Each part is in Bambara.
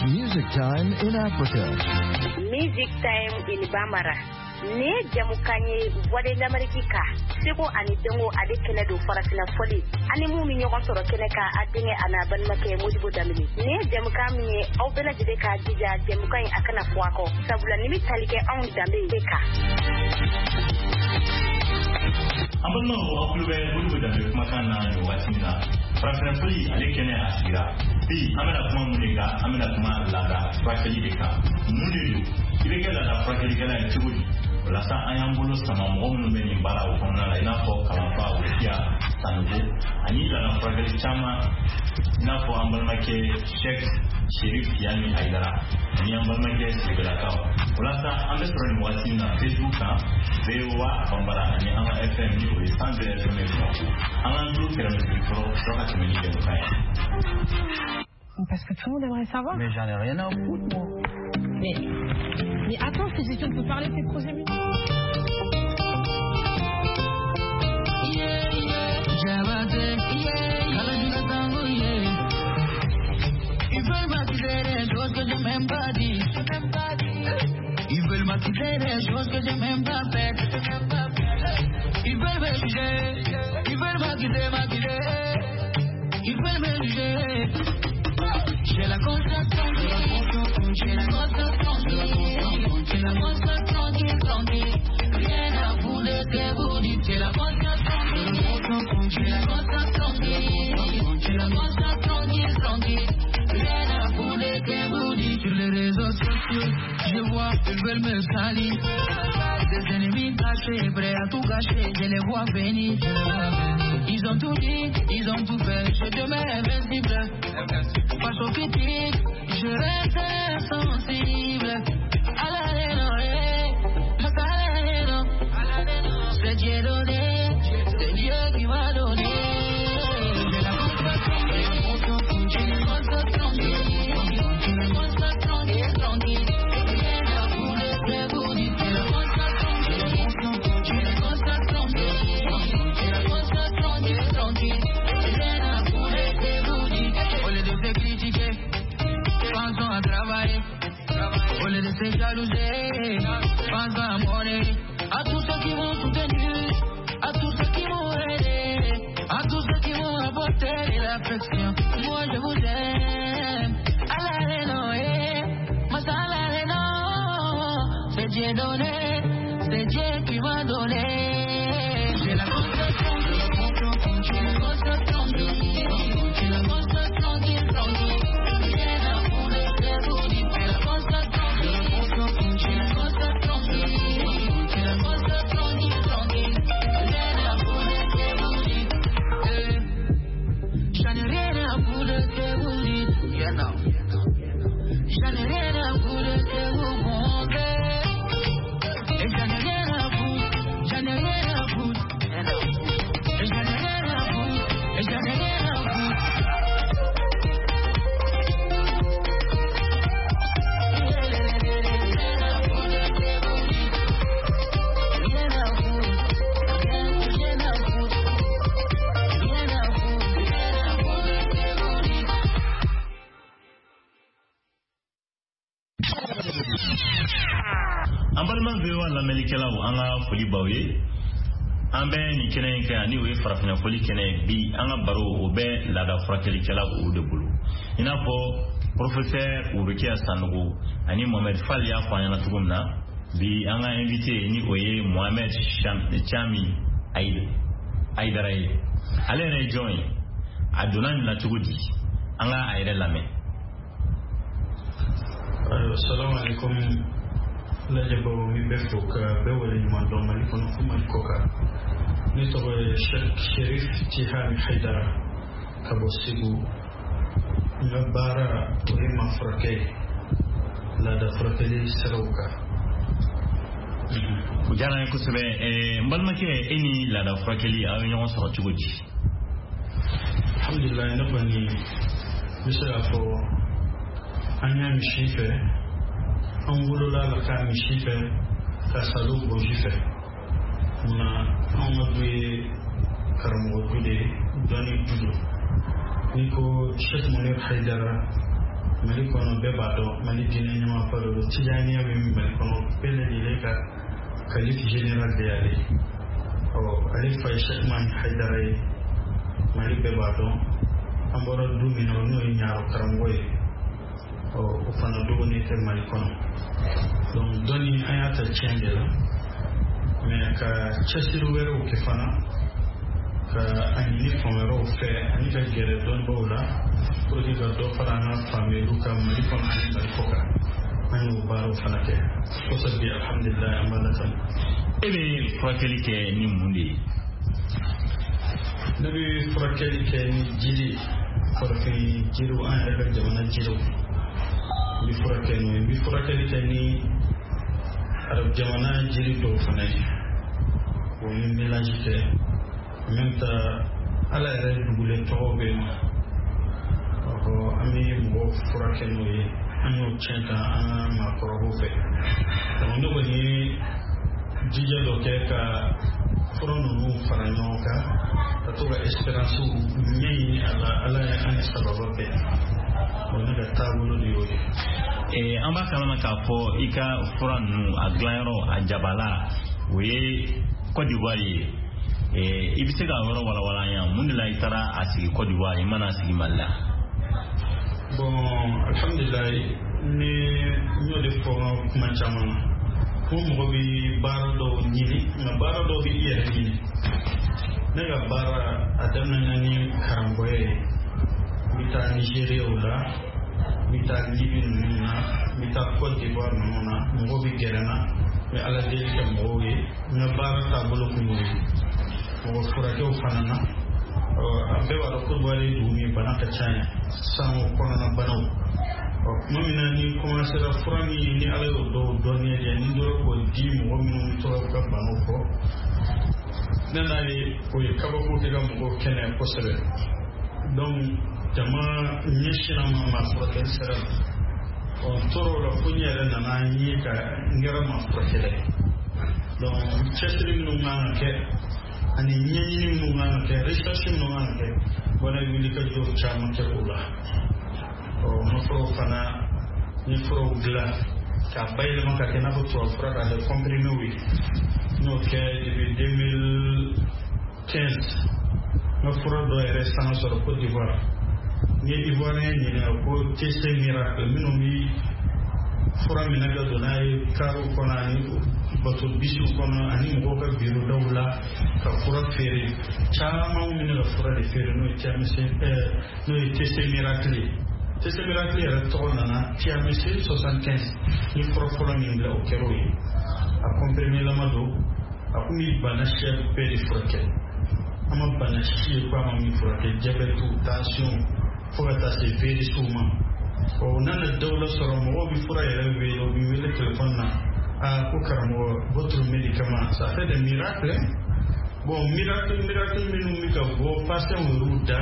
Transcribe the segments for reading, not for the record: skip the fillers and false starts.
Music Time in Africa. Music Time in Bambara. Ne jamukanye wade l'Amerika. Seko ani tengo ade kene do farafina foli. Ani mu mi nyoko soro kene ka adenge ana ban make modibo damini. Ne jamukami au bela jide ka jija jamukanye akana fuako. Sabula nimi talike on dambe beka. Abano okulube modibo dambe makana yo watina. Farafina foli ale kene asira. Bi amena kuma munega amena kuma lada fakeli beka. Mundu ile la fakeli kana chubudi. La sa ayambolo sama momu meni bara ukona la inafo kalamba ukia sanugo ani la na fragile chama inafo ambalmake Sheikh Sherif yani Haidara ani ambalmake sibela kawa la sa ambesoro ni wasina Facebook na vewa bambara ani ama FM ni o sande FM ni ama ndu kera msikro soka kimeni de mukaya. Parce que tout le monde aimerait savoir. Mais j'en ai rien à foutre moi. Mais attends, si tu peux parler de tes projets musicaux. Ils veulent m'attirer des choses que je m'aime pas dit. Ils veulent m'attirer des choses que je m'aime pas faites. Ils veulent me juger. Ils veulent m'attirer. Ils veulent me juger. J'ai la conscience tranquille. J'ai la conscience tranquille. J'ai la conscience tranquille. Rien à vous de ce que vous dites. J'ai la conscience tranquille. J'ai la conscience tranquille. J'ai la conscience tranquille. Rien à vous de ce que vous dites. Sur les réseaux sociaux, je vois qu'ils veulent me salir. Des ennemis cachés, prêts à tout gâcher. Je les vois venir. Ils ont tout dit, ils ont tout fait. Je demeure invincible. Face aux critiques, je reste sensible. À la haine, c'est Dieu donné, c'est Dieu qui m'a donné. J'ai la conscience tranquille, j'ai la conscience tranquille. Rien à vous de ce que vous dites. J'ai la conscience tranquille, j'ai la conscience tranquille. Rien à vous de ce que vous dites. Au lieu de se critiquer, pensons à travailler. Au lieu de se jalouser, pensons à monnaie. À tous ceux qui m'ont soutenu, à tous ceux qui m'ont aidé, à tous ceux qui m'ont apporté l'affection. Moi je vous aime. À la haine, mais à la haine, c'est Dieu donné, c'est Dieu qui m'a donné. J'ai la conscience tranquille, j'ai la conscience tranquille, j'ai la conscience tranquille. Rien à vous de ce que vous dites. J'ai la conscience tranquille, j'ai la conscience tranquille. J'ai la conscience tranquille. Rien à vous de ce que vous dites. J'en ai rien à vous de ce que vous dites. Yeah, no. J'en ai rien à vous de ce que vous montez. Et j'en ai rien à vous. J'en ai rien à vous. Yeah, no. Et j'en ai rien à vous. Et j'en ai rien à vous. Ambalman vewa la melikela anga foli bawe ambe ni kene ka ni we farafina foli kene bi anga baro obe la da frakeli kela o de bulu ina po professeur Urukia Sanogo ani Mohamed Fall ya fanya tugumna bi anga invité ni oye Mohamed Chami Aidarai ale ne join adunan la tugudi anga aire lame. Assalamu alaikum. La jabo mi befo ka bewale ni mando mali kono kuma koka ni to Sheikh Sherif Tihani Haidara kabosigu ngabara to ima frake la da frake sarouka ujana kusebe mbalmake eni la da frake li ayo nyon so tugudi alhamdulillah nabani misala fo anya mishife Angolola la kami shife kasalo bojife muna amadwe karamo dude doni dudo niko Sheikh Munir Haidara mali kono be bado mali dine nyama paro tijaniya be mali kono pele dile ka kalif general de ali o ali fa Sheikh Man Haidara mali be bado amboro dumino no nyaaro karangoy o fana do ni te mali kono donc doni ayata change la mais ka chasiru wero ke fana ka ani fomero fe ani ka gere don bola pour que do farana famille ka mali kono ani mali koka ani baro fana ke ko sabbi alhamdulillah amadatan ebe fakeli ke ni mundi nabi fakeli ke ni jili fakeli jiru an daga jamana jiru bi fakeli ke ni arab jamana jili do fana ko ni mélange ke même ta ala re dugule tobe ko ami mo fakeli no anyo chenta ma korobo fe donc no ni jija do ke ka frono no faranyoka atoga esperance nyi ala an sababa be wona da tabulo di yoyi amba kala ka fo ika franu aglairo ajabala we Côte d'Ivoire ibise ga woro wala ya mun la itara asigi Côte d'Ivoire mana asigi malla bon alhamdulillah ni nyode fo kuma chamana mo bi barado nyini na barado bi yere nyini nega bara adamna nani karamboye mita Nigeria ula mita Libye nuna mita Côte d'Ivoire nuna mo bi gerana me ala deli ke mo ye na bara tabolo ko mo mo fura ke o fanana ambe wala ko bale dumi bana ka chanya samo kono na banaw mamina ni commencé la frani ni ala yo do donné je ni do ko di mo min to ka banaw ko nanali ko kaba ko te mo kene ko sebe donc jama nyeshina ma fura sera on toro la kunyere na ni ka ngara ma fura donc chetri no ngana ani nyenyi mu ngana ke recherche mu ngana ke bona wili ka do chama ke kula o no fro fana ni fro gla ka bayle maka ke na ko to fra ka de comprimé wi no ke depuis 2015 no fro do restant sur Côte d'Ivoire ni Ivoirien ni ko tester miracle mino mi fura minaga donai karo konani bato bisu kono ani mo ka biro dawla ka fura fere chama min la fura de fere no chamse no tese miracle era tornana chamse 75 ni fura ni la okeroi a comprimé la mado a kumi banashe pere fura ama banashe kwa mami fura ke diabète tension fura ta se veri suma o nana dawla soro mo bi fura yele be o bi wele telephone na ko karamo votre médicament ça fait des miracles bon miracle minu mi ka go passer au ruda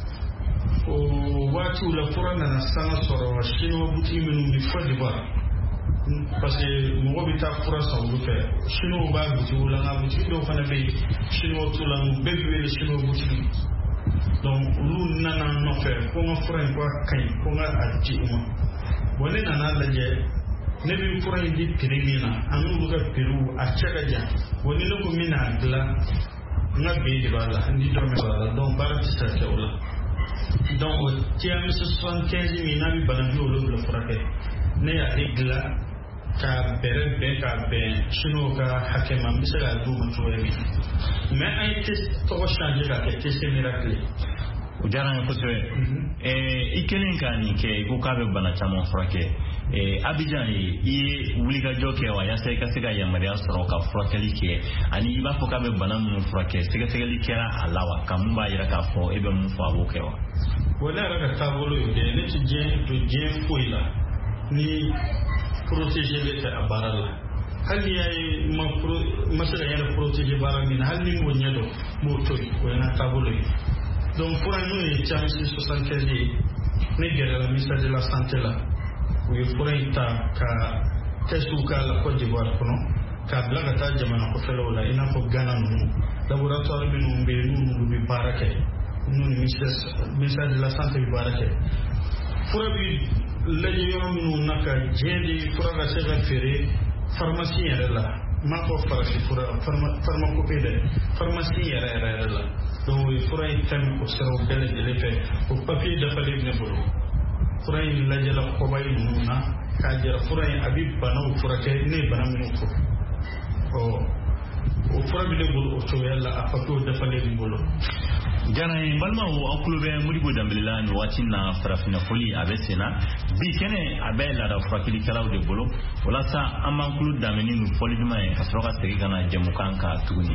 o watu la fura na sana soro shino buti minu mi fo de ba parce que mo bi ta fura sa wo fe shino ba buti wala na buti do fana be shino to la mo be wele shino buti donc lu nana no fe ko ma fura ko kan ko ma ati uma woni nana la je ne bi fura indi pirimina anu luga piru a chaga ja woni no ko mina gla na be di bala andi do me bala donc bara ti sa ke wala donc tiam 75 mina bi bala bi wala la fura ke ne ya igla ka bere be ka be shino ka hakema misala du mo to yemi mais ay test to changer ka test miracle ujaran ko se ikelen kani ke ko ka be bana chama frake Abidjan yi wuli ka joke wa ya sai ka siga ya mariya soro ka frakeli ke ani ba fo ka be bana mun frake siga sigali kera alawa kam ba yira ka fo e be mun fo abo ke wa wala ra ka tabolo de ne ti je to je foila ni protéger l'état abarala hali ya masala ya protéger baramina hali mo nyedo mo toy wala tabolo donc pour nous les chances 75 ne gère la ministère de la santé là oui pour ita ka tesuka la Côte d'Ivoire kono ka blaga ta jamana ko felo la ina ko Ghana no laboratoire bi no be no bi barake no ministère de la santé bi barake pour bi lajiyɔrɔ minnu na ka diɲɛ di fura ka se ka feere pharmacie yɛrɛ la n m'a fɔ farafin fura pharmacopée dɛ pharmacie yɛrɛ la donc o ye fura in fɛn o siraw bɛɛ lajɛlen fɛ o papier dafalen ne bolo fura in lajɛla kɔba in ninnu na k'a jira fura in a bɛ banaw furakɛ ne ye bana minnu fɔ o fura bɛ ne bolo o cogoya la a papier dafalen ne bolo. Jana balimaw aw kulo bɛ Modibo Dembele la ni waati na farafina foli a bɛ senna bi kɛnɛ a bɛ laada furakɛlikɛlaw de bolo walasa an b'an kulo damini ni fɔli duman ye ka sɔrɔ ka segin ka na jɛmukan kan tuguni.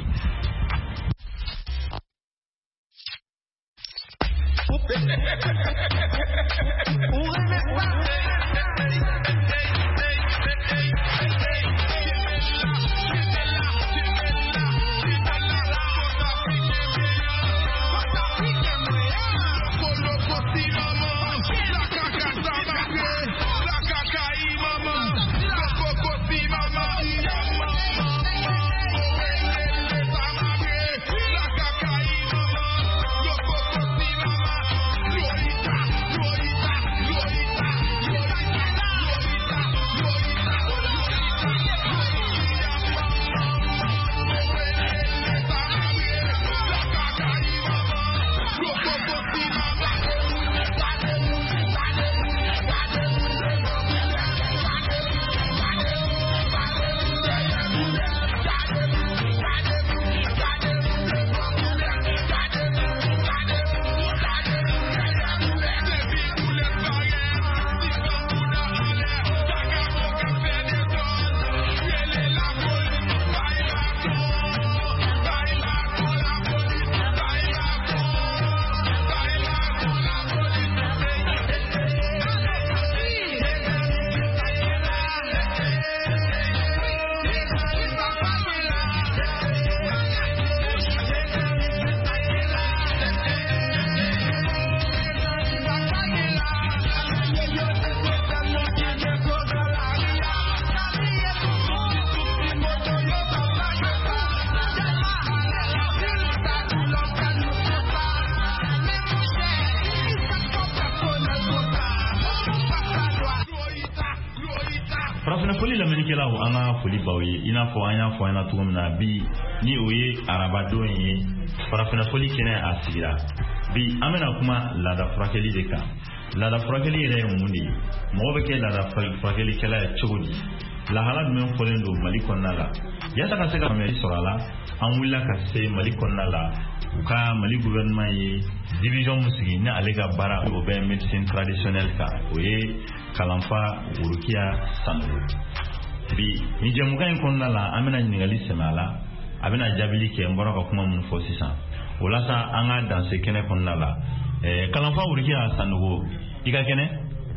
Foli lamɛnnikɛlaw an ka foli baw ye i n'a fɔ an y'a fɔ an na cogo min na bi ni o ye arabadon ye farafina foli kɛnɛ a sigira bi an bɛna kuma laada furakɛli de kan laada furakɛli yɛrɛ ye mun de ye mɔgɔ bɛ kɛ laada furakɛlikɛla ye cogo di lahala jumɛn fɔlen don Mali kɔnɔna la yaasa ka se ka faamuyali sɔrɔ a la an wulila ka se Mali kɔnɔna la u ka Mali gouvernement ye division mun sigi ni ale ka baara o bɛ médecine traditionnelle kan o ye Kalanfa Worokiya Sanogo bi ni jɛmukan in kɔnɔna la an bɛna ɲininkali sɛmɛ a la a bɛna jaabili kɛ n bɔra ka kuma mun fɔ sisan o la sa an ka danse kɛnɛ kɔnɔna la Kalanfa Worokiya Sanogo i ka kɛnɛ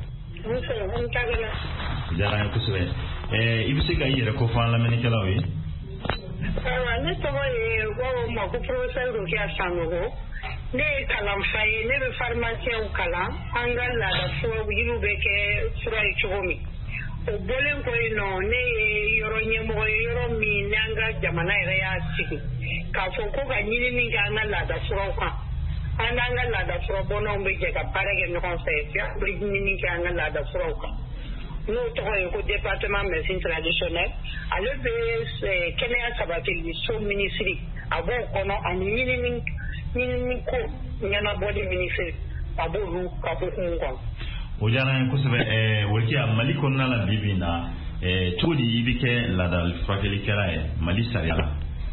diyara n ye kosɛbɛ i bɛ se ka i yɛrɛ ko fɔ an lamɛnnikɛlaw ye. Ne tɔgɔ ye ko ma ko professeur Worokiya Sanogo ne ye kalanfa ye ne bɛ pharmacien kalan an ka laada fura yiriw bɛ kɛ fura ye cogo min o bɔlen kɔ yen nɔ ne ye yɔrɔ ɲɛmɔgɔ ye yɔrɔ min n'an ka jamana yɛrɛ y'a sigi k'a fɔ ko ka ɲinini kɛ an ka laada furaw kan an n'an ka laada fura bɔnnaw bɛ jɛ ka baara kɛ ɲɔgɔn fɛ an bɛ ɲinini kɛ an ka laada furaw kan n'o tɔgɔ ye ko département médecine traditionnelle ale bɛ kɛnɛya sabatili so minisiri a b'o kɔnɔ ani ɲinini ko ɲɛnabɔli minisiri a b'olu ka bɔ kun kɔnɔ. O diyara n ye kosɛbɛ Worokiya Mali kɔnɔna la bi bi in na cogo di i bɛ kɛ laada furakɛlikɛla ye Mali sariya la.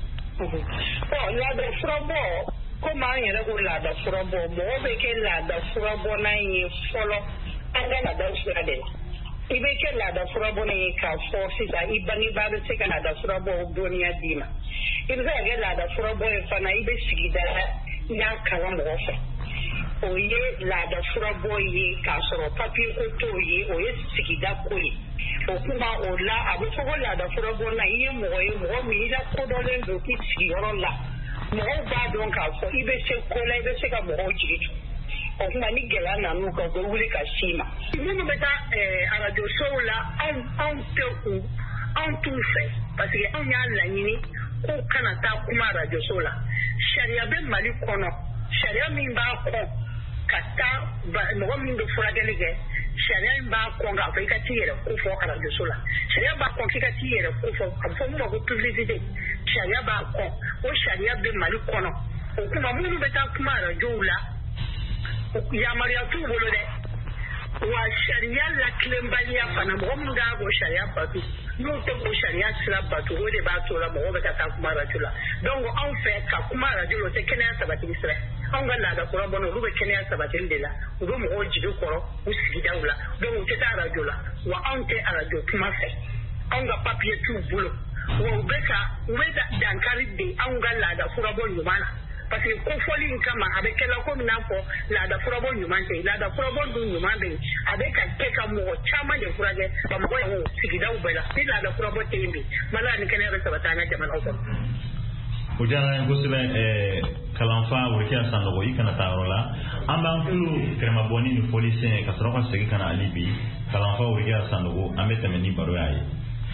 Laada furabɔ komi an yɛrɛ ko laada furabɔ mɔgɔ bɛ kɛ laada furabɔna ye fɔlɔ an ka laada fura de la. I bɛ kɛ laada furabɔna ye k'a fɔ sisan i bangebaa bɛ se ka laada furabɔ dɔnniya d'i ma i bɛ se ka kɛ laada furabɔ ye fana i bɛ sigida n'a kalan mɔgɔ fɛ o ye laada furabɔ ye k'a sɔrɔ papiye ko t'o ye o ye sigida ko ye o kuma o la a bɛ fɔ ko laada furabɔna i ye mɔgɔ ye mɔgɔ min i lakodɔnlen don i sigiyɔrɔ la mɔgɔw b'a dɔn k'a fɔ i bɛ se ko la i bɛ se ka mɔgɔw jigi tu o kuma ni gɛlɛya nanu ka bɛ wuli ka s'i ma minnu bɛ taa arajo sow la anw tɛ anw t'u fɛ parce que anw y'a laɲini k'u kana taa kuma arajo sow la sariya bɛ Mali kɔnɔ sariya min b'a kɔ ka taa mɔgɔ min bɛ furakɛli kɛ sariya in b'a kɔn k'a fɔ i ka t'i yɛrɛ ko fɔ arajoso la sariya b'a kɔn k'i ka t'i yɛrɛ ko fɔ a bɛ fɔ mun ma ko publicité sariya b'a kɔn o sariya bɛ Mali kɔnɔ o kuma minnu bɛ taa kuma arajow la yamaruya t'u bolo dɛ wa sariya lakilenbaliya fana mɔgɔ minnu kan k'o sariya bato n'u tɛ k'o sariya sira bato o de b'a to la mɔgɔw bɛ ka taa kuma arajo la donc anw fɛ ka kuma arajo la o tɛ kɛnɛya sabatili sira anw ka laada kura bɔnna olu bɛ kɛnɛya sabatili de la u bɛ mɔgɔw jigi kɔrɔ u sigidaw la donc u tɛ taa arajo la wa anw tɛ arajo kuma fɛ anw ka papiye t'u bolo wa u bɛ dankari de anw ka laada furabɔ ɲuman na parce que kofɔli in kama a bɛ kɛla komi n'a fɔ laada furabɔ ɲuman tɛ laada furabɔ dun ɲuman bɛ yen a bɛ ka kɛ ka mɔgɔ caman de furakɛ ka mɔgɔ ye sigidaw bɛɛ la ni laada furabɔ tɛ yen bi Mali ni kɛnɛya bɛ sabati an ka jamanaw kɔnɔ. O diyara n ye kosɛbɛ kalanfa Worokiya Sanogo i kana taa yɔrɔ la an b'an tulo kɛrɛmabɔni ni fɔli sen ka sɔrɔ ka segin ka na hali bi kalanfa Worokiya Sanogo an bɛ tɛmɛ ni baro y'a ye.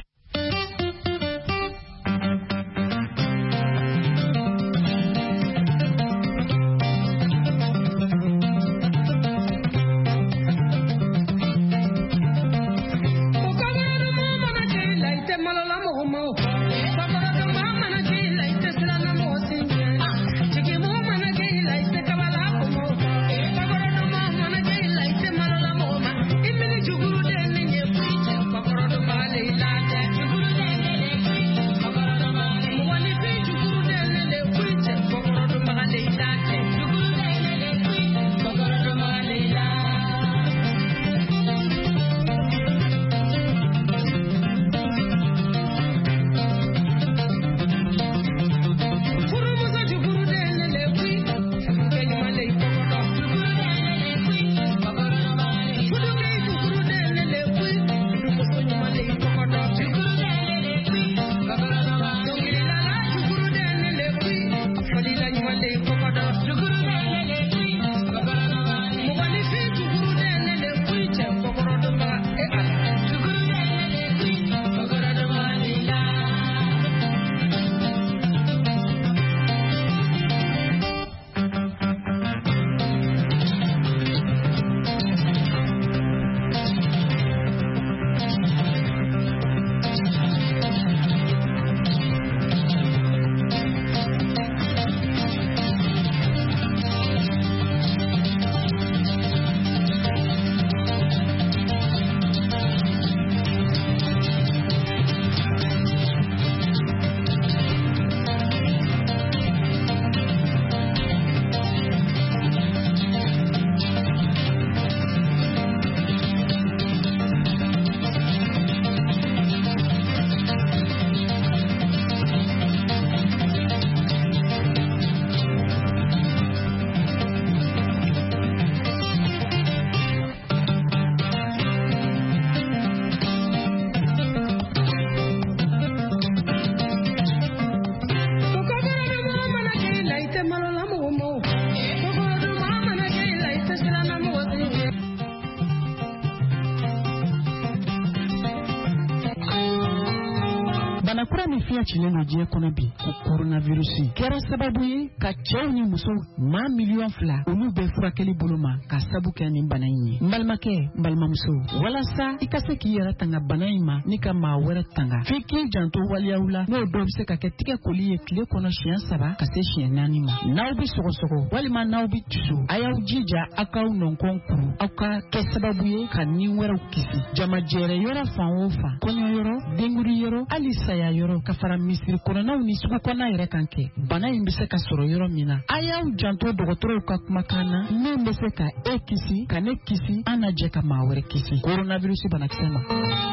Cilen no diɲɛ kɔnɔ bi ko coronavirus kɛra sababu ye ka cɛw ni musow maa miliyɔn 2 olu bɛ furakɛli bolo ma ka sabu kɛ nin bana in ye n balimakɛ n balimamuso walasa i ka se k'i yɛrɛ tanga bana in ma ni ka maa wɛrɛ tanga f'i k'i janto waliyaw la n'o dɔw bɛ se ka kɛ tigɛ koli ye tile kɔnɔ siɲɛ 3 ka se siɲɛ 4 ma n'aw bɛ sɔgɔsɔgɔ walima n'aw bɛ tusu a y'aw jija aw k'aw nɔnkɔn kuru aw ka kɛ sababu ye ka nin wɛrɛw kisi jamajɛrɛ yɔrɔ fan o fan kɔɲɔ yɔrɔ denguri yɔrɔ hali saya yɔrɔ ka fara misiri kɔnɔnaw ni sugu kɔnɔna yɛrɛ kan kɛ bana in bɛ se ka sɔrɔ yɔrɔ min na a y'aw janto dɔgɔtɔrɔw ka kumakan na min bɛ se ka e kisi ka ne kisi an na jɛ ka maa wɛrɛ kisi coronavirus banakisɛ ma.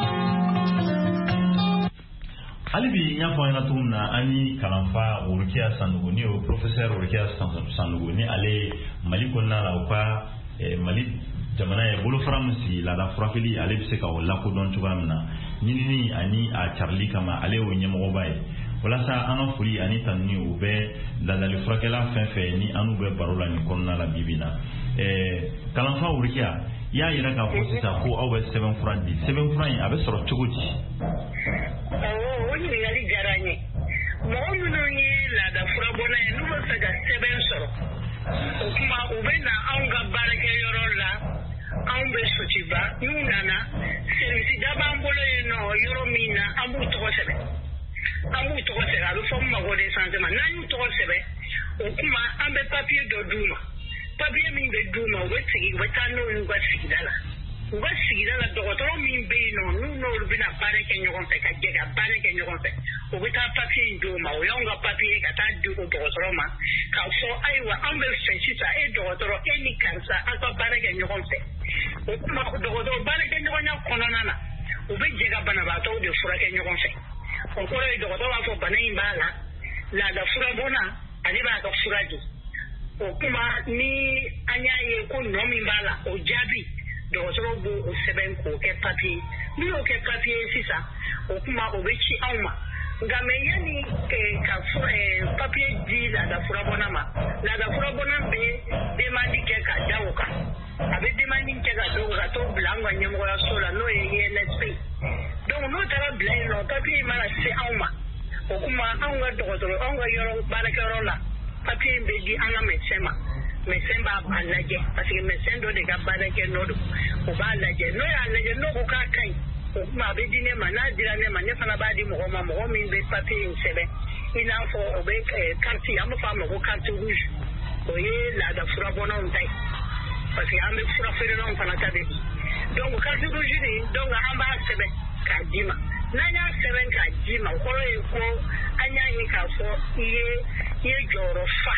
hali bi n y'a fɔ an ɲɛna cogo min na an ni kalanfa Worokiya Sanogo ni o professeur Worokiya Sanogo ni ale Mali kɔnɔna la u ka Mali jamana ye bolofara min sigi laada furakɛli ale bɛ se ka o lakodɔn cogoya min na ɲinini ani a carili kama ale y'o ɲɛmɔgɔba ye walasa an ka foli ani tanuni u bɛ ladali furakɛla fɛn fɛn ni anu bɛ baro la nin kɔnɔna la bibi na kalanfa Worokiya i y'a yira k'a fɔ sisan ko aw bɛ sɛbɛnfura di sɛbɛnfura in a bɛ sɔrɔ cogo di. o ɲininkali diyara n ye mɔgɔ minnu ye laada furabɔla ye n'u bɛ fɛ ka sɛbɛn sɔrɔ o kuma u bɛ na anw ka baarakɛyɔrɔ la anw bɛ sotiba nunana service dabambolo no Euromina amu tokosebe amu tokosebe alu fo ma gode sentiment nanu tokosebe okuma ambe papier do duma papier min be duma wetigi wetano ngwasigidala ngwasigidala dokotoro min be no rubina bare ke nyogon fe ka jega bare ke nyogon fe o bita papier duma o yonga papier ka ta du dokotoro ma ka fo aiwa ambe sensita e dokotoro eni kansa aka bare ke nyogon fe okuma dokotoro bare ke nyogon ya kononana o be jega bana ba to de fura ke nyogon fe o ko re dokotoro wa fo bana imbala la da fura bona ali ba ka fura ju okuma ni anyaye ko nomi mbala o jabi dokotoro bo o seben ko ke papier ni o ke papier sisa okuma o be chi awma ngame yani ka papier di la da fura bona ma la da fura bona be demandi ke ka dawoka abe demandi ke ka dawoka to blangwa nyemo ya sola no ye NSP donc no tara blay no papier mala se awma okuma anga dokotoro anga yoro baraka yoro la papier be di anga médecin ba balaje parce que médecin do de ga baraka no do o balaje no ya laje no ko ka kai okuma be di ne manadira ne manye fana ba di mo min be papier sebe ina fo obe carte am fa mo ko carte rouge o ye la da fura bona on tai parce que am fura fere non fana ta de donc carte rouge ni donc am ba sebe ka dima nanya seben ka jima ko ko anya yi ka fo iye joro fa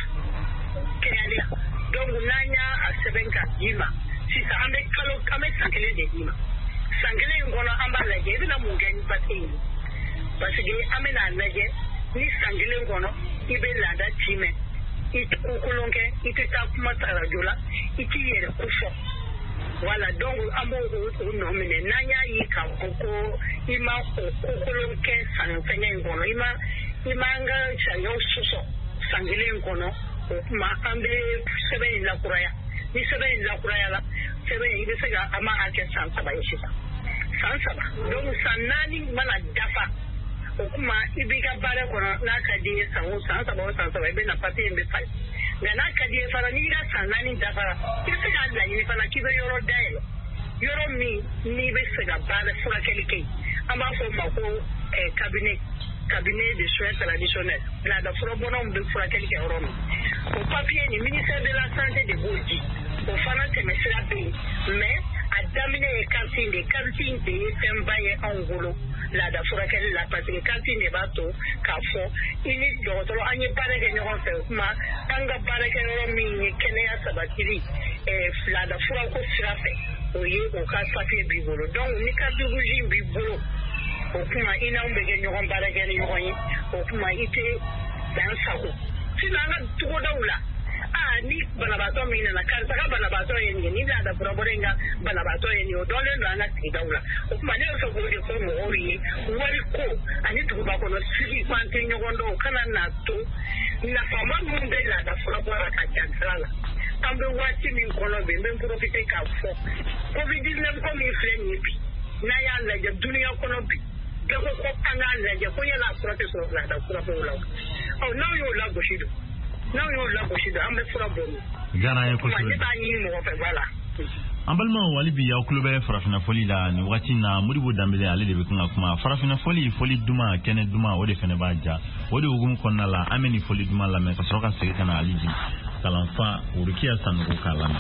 kenya donc nanya seben ka jima si sa ame kalo ame sankele de jima sankele ngono amba laje bina mungeni pati parce que ame na laje ni sankele ngono ibe lada time ikukulonke itita kuma tarajola itiyere kufo wala donc ambo no mine nanya yi ka koko ima kokolo ke sanfenya ngono ima nga chanyo suso sangile ngono ma ambe sebe la kuraya ni sebe la kuraya la sebe ibe sega ama ake sansaba yishita sansaba donc sanani mana dafa okuma ibiga bare kono na kadi sansaba ibe na pati imbe fai na kadi fara ni ga sanani dafa sega la ni fara kibe yoro daelo yoro ni be sega bare fura kelike amba fo mako cabinet de soins traditionnels la da fura bona be fura kelike yoro au papier ni ministère de la santé de Boji au fana temesira be mais a damine cantine de fembaye angolo la da fura kelike la parce que cantine de bato ka fo ini docteur anye bare ke nyon fe ma anga bare ke yoro mi kene ya sabatiri la da fura ko sirafe oye o ka papier bibolo donc ni ka duguji bibolo okuma ina umbege nyon bare ke nyon okuma ite dan sako sinanga tuko daula ni balabato mina na karta ka balabato yeni ni da proborenga balabato yeni o dole ndo ana tidaula okuma ne so ko de ko mo ori wali ko ani tuko ba ko no sigi kwante nyogondo kana na to na fama munde la da probora ka chantrala ambe wati min kono be men profite ka fo covid-19 ko mi freni bi na ya la je dunia kono bi ko anga la je ko ya la protection la da probora oh now you la goshido ambe fura bonu gana ye ko ni ba ni mo fe wala ambalma wali bi ya kulube farafina foli la ni wati na mudibo dambele ale de be kunga kuma farafina foli duma kene duma o de fene baja o de ugum konna la ameni foli duma la me ka soka sege kana aliji kalanfa urukia sanu ko kala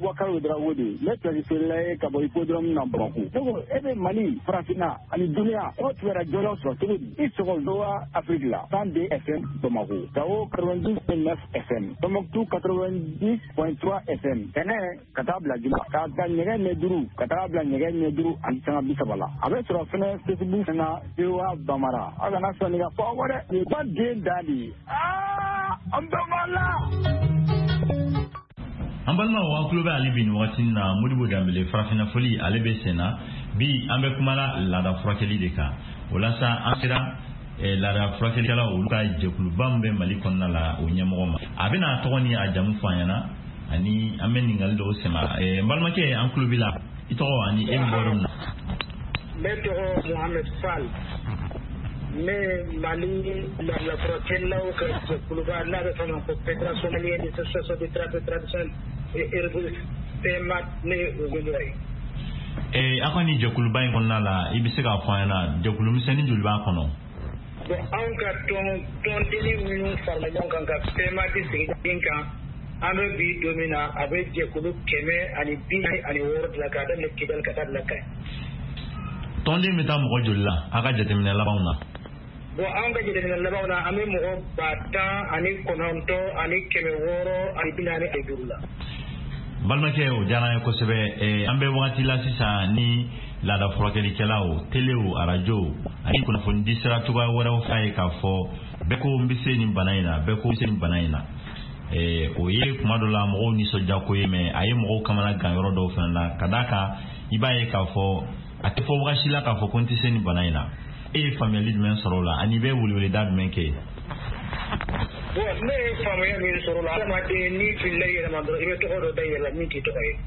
Boubacar Drawode ne traditionnel ka bo hippodrome na Bamako donc ebe Mali Farafina ani dunia o tuera jolo so to i so doa Afrique la 102 FM Bamako Gao 99 FM Tombouctou 90.3 FM tene katabla juma ka nyege ne duru katabla nyege ne duru an tanga bisabala abe so fene Facebook na dewa Bamara aga na so ni ga forward ni ba de dadi ambamala Ambalma wa kulobe ali bin watin na Modibo Dambele Farafina Foli alebe sena bi ambe kumala lada furakeli deka wala sa asira lada furakeli kala uluka jekulu bambe Mali konna la onyamoma abina togoni ajamu fanyana ani ambe ningal do sema mbalma ke an kulobe la ito ani emborum Beto Mohamed Fall mais Mali la furakeli la que kuluba la de fana ko fédération malienne de association de traditionnel akoni jekulu bayin konna la ibisika fana jekulu miseni julba kono bon anka ton dini winu farma jonka ka tema disinka ambe bi domina abe jekulu keme ani bi ani word la ka dan kidal ka dan la kai ton dini meta mo julla aka jetemne la bauna bon anka jetemne la bauna ame mo bata ani kononto ani keme woro ani binani ay dulla balmake o jara ko sebe ambe wati la sisa ni la da furakeli kelao teleo arajo ani kuna fundi sira tuba wara o fay ka fo beko mbise ni banaina beko mbise ni banaina o ye kuma do la mo ni so jako yeme aye mo kamala ganyoro do fana kadaka ibaye ka fo atefo washila ka fo konti seni banaina family men sorola ani be wuli dad menke bon mais famille men sorola ma de ni filaye la mandro ibe to do daye la miki to ay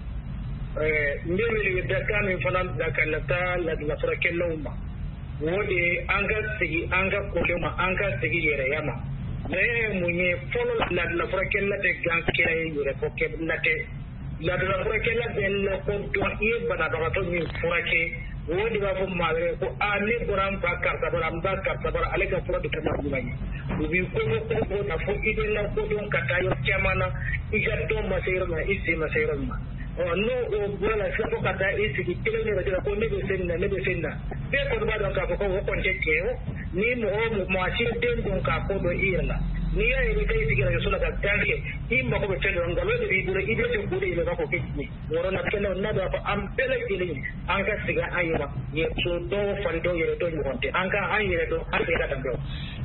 ndeweli da kami fanan da kalata la furakelo ma wode anga sigi anga kolema anga sigi yere yama munye folo la furakella de gankela yere ko ke late la furakella del ko to e bana da to ni furake wodi ba fu magre ko ani boram ba karta bara ale ka furo de kama bulanyi ubi ko na fu ide la ko don katayo chamana iga do masero na isi masero ma no wala sa ko kata isi ki kile ne ba ko ne be senna be ko ba don ka ko ko keo ni mo asir den don ka ko do irla ni ya ni kai sigira yo sala ka tanke imma ko be tendo ngalo de bi dure ibe to bude ile ko ke ni woro na kene na da fa am pele ile an ka siga ayira ye to do fando yere to ni honte an ka ayire do an ka da do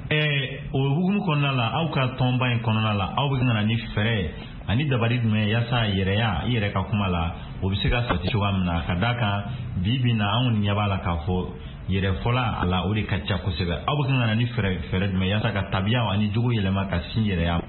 o hukumu konna la au ka tomba en konna la au bi ngana ni fere ani dabari me yasa yere ya yere ka kuma la o bi siga sati shugamna kadaka bibi na an ni yabala ka fo yere fola ala uri kacha kusebe abu kana ni fere me yasa ka tabia ani jugo yele maka sin yere ya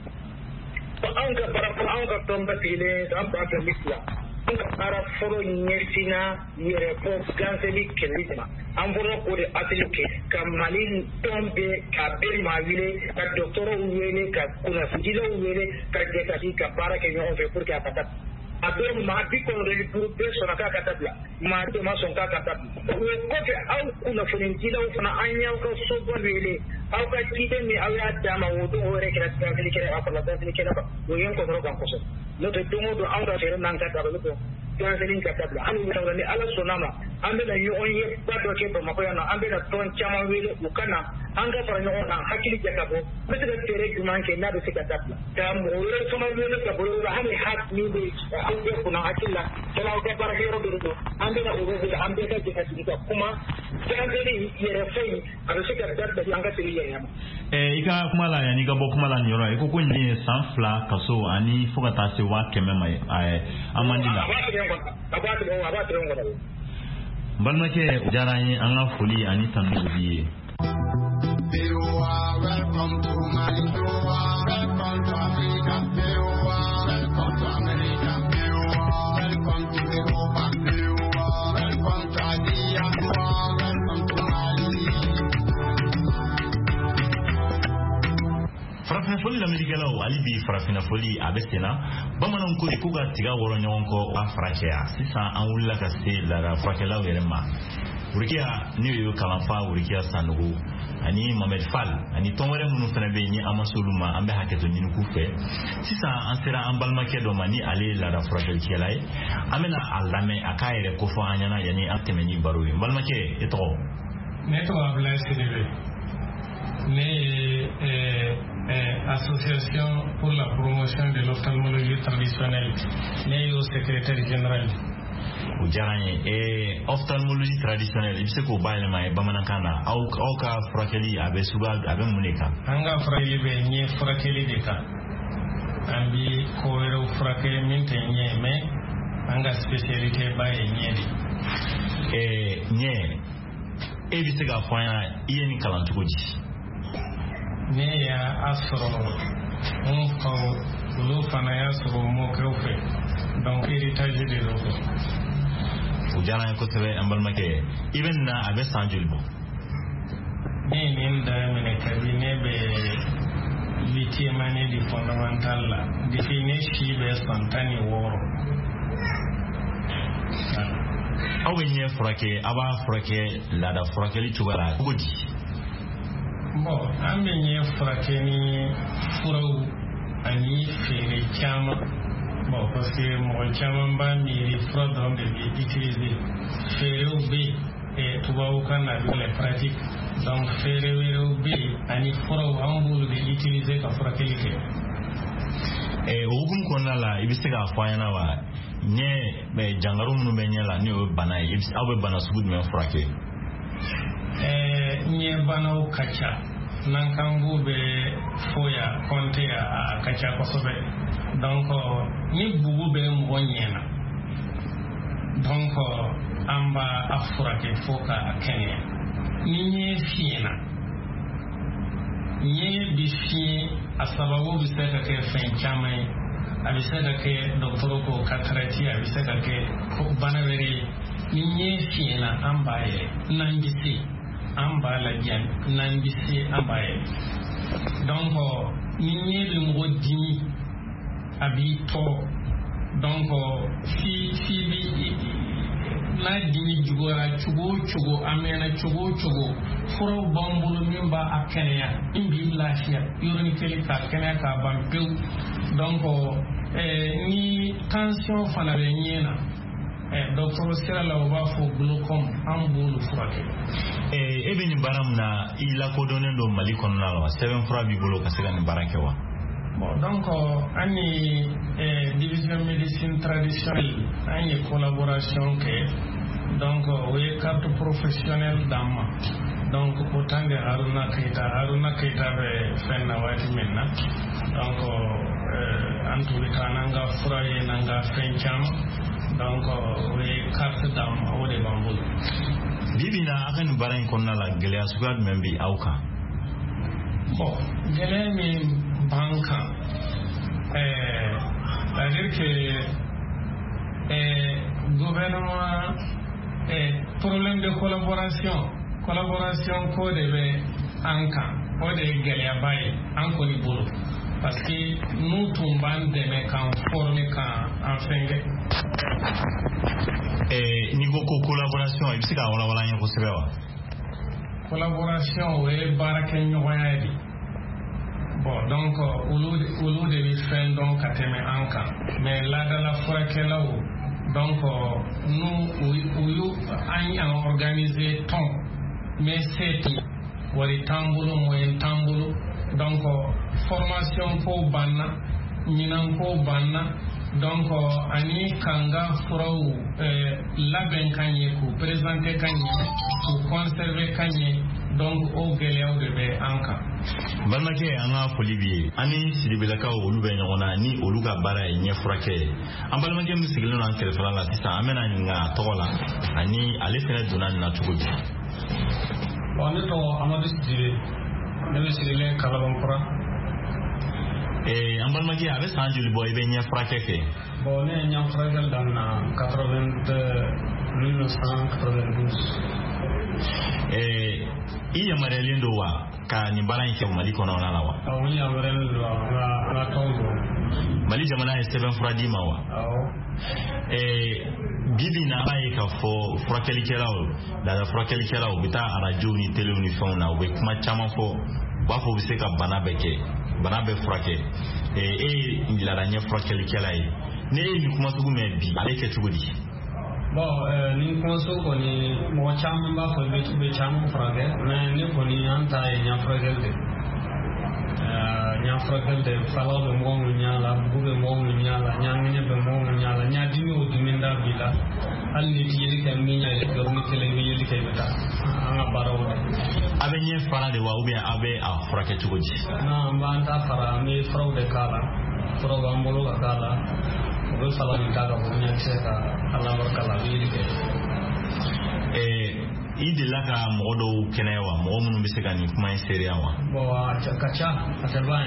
anga para anga tomba tile amba ka misla anga para foro nyesina yere po ganseli kelitma amboro ko de atlike kamalin tombe ka bel mawile ka doktoro uwele ka kuna fujila uwele ka jeta ka para ke nyo fe pour ka pata ato ma bi ko re pour persona ka katabla ma to ma son ka katabla ko fe au kuna funjila ufana anya ko so bolele au ka kide mi au ya dama wodo ore kira tsali kira akala tsali kira ko yen ko ro kan ko so no to tumo do au da fere nan ka tabla ko tsali ka tabla an mi tawla ni ala sonama ambe na yo onye ba do ke ba ko yana ambe da ton chama wele ukana anga fara no na hakili ka bo bisa da tere juman ke na da sika tabla ta mo ore so ma wele ka bo ra hani hak ni be ambe kuna akilla tana ko bara hero do ambe da uro da ambe ka ke ka kuma kan dai yere fai a sika tabla anga tiri ya ika kuma la yani ga bo kuma la nyoro iko ko ni sanfla kaso ani fuka ta se wa keme mai amandila balma ke jarani an ga foli ani tanu biye welcome to my welcome to Africa welcome to America welcome to Europa welcome to Asia welcome to Mali Farafina foli la medikala o ali bi farafina foli abesena bamanan ko ikuga tiga woro nyonko wa farashia sisa an wulla ka se la farashela werema Wurikia ni yo kalanfa wurikia sanugo ani Mohamed Fall ani tonwere munu fana be ni amasoluma ambe haketo ni ku fe sisa ansera ambalmake do mani ale la da fratel kielai amena alame akaire ko fa anyana yani atemeni baro ambalmake eto neto abla CDV Association pour la promotion de l'ophtalmologie traditionnelle ne yo secrétaire général Ujaranye ophtalmologie traditionnelle ibse ko baile mai bamanankana au ka frakeli abe suba abe muneka anga frakeli be nye frakeli de ka ambi ko wero frakeli minte nye me anga spécialité ba nye de nye ibse ga fanya yeni kalantugoji ne ya asro on ko lo fana ya asro mo krofe donc héritage de l'eau Ujana ko sebe ambalmake even na abe sanjulbo ni nda mene kabine be litimane di fondamental la definition be spontane woro awenye frake aba frake la da frake li tugara godi bo amenye frake ni furau ani fere chama bon parce que mon chama ba mi frodon de utiliser fere be et tuba ukana les pratiques donc fere be ani furau ambulu de utiliser ka frakelike ogun konna la ibise ga fayana wa nye be jangaru munu be nyala ni o bana ibise abe bana sugud me frake nye bana o kacha nan kambu be foya konte a kacha kosobe donc ni bugu be mo nyena donc amba afurake foka kenya ni nye fiena nye bifi asababu bisaka ke fenchamai abisaka ke doktoro ko katrati abisaka ke banaveri ni nye fiena ambaye nangisi amba la bien nangisi ambaye donc ni nye de mo dimi abito donc si bi na dimi jugora chugo amena chugo furo bambulu mimba akenya imbi lafiya yoroni kele ka kenya ka bampeu donc ni tension fana be nyena docteur sera la oba fo glaucome ambulu furake ebe ni baram na ila ko donen do mali kono na 7 fra bi bolo ka sega ni barake wa bon donc ani division médecine traditionnelle ani collaboration que donc oui carte professionnelle d'ama donc autant de Haruna Keita be fenna wati menna donc antu kananga furaye nanga fencham donc oui carte d'ama o de bambul bibina akan baran konna la gelea sugad membi auka bon gelea mi banca c'est-à-dire que gouvernement problème de collaboration ko de be anka o de gelea bay anko ni bolo parce que nous tombons de me kan former kan enfenge niveau ko collaboration ibisika wala nyen ko sebewa collaboration we baraka nyoyadi bon donc au lieu de faire donc ateme anka mais là dans la forêt que là donc nous on organiser ton mais c'est wari tambulo moyen tambulo donc formation ko banna minan ko banna donc ani kanga furau laben kanye ko présenter kanye ko conserver kanye donc o geleo de be anka balmake anga polibi ani sidibelaka olu be nyona ni olu ga bara nye frake ambalmake misigilo na kele fala la tisa amena nga tola ani ale fene donan na tukubi on to amadu sidibe ne sidile kalabampura ambalmake abe sanjuli boy be nye frake ke bon ne nya frake dans 1992 iya marelindo wa ka ni baran ke mali kono na lawa awunya marelindo na tongo Mali jamana ye sɛbɛn fura di ma wa bibi na ba ye ka fɔ furakɛlikɛlaw la furakɛlikɛlaw bɛ taa radio ni télé ni fɛnw na u bɛ kuma caman fɔ b'a fɔ u bɛ se ka bana bɛ furakɛ lara ɲɛ furakɛlikɛla ye ne ye nin kuma sugu mɛn bi ale kɛ cogo di bon ni kuma sugu kɔni mɔgɔ caman b'a fɔ i bɛ caman furakɛ mais ne kɔni an ta ye ɲɛ furakɛli de ɲa furakɛli de falaw bɛ mɔgɔ min ɲa la bugu bɛ mɔgɔ min ɲa la ɲaŋɛɲɛ bɛ mɔgɔ min ɲa la ɲadimi o dimi da b'i la hali ni ti yeli kɛ min ɲa yeli kɛ ni kelen bɛ yeli kɛ i bɛ taa an ka baaraw la a bɛ ɲɛ fara de wa ou bien a bɛ a furakɛ cogo di non an b'an ta fara an bɛ furaw de k'a la furaw b'an bolo ka k'a la u bɛ fala min ta ka bɔ ɲɛkisɛ ka ala barika la a bɛ yeli kɛ i delila ka mɔgɔ dɔw kɛnɛya wa mɔgɔ minnu bɛ se ka nin kuma in seereya wa bon a ka ca a tɛ ban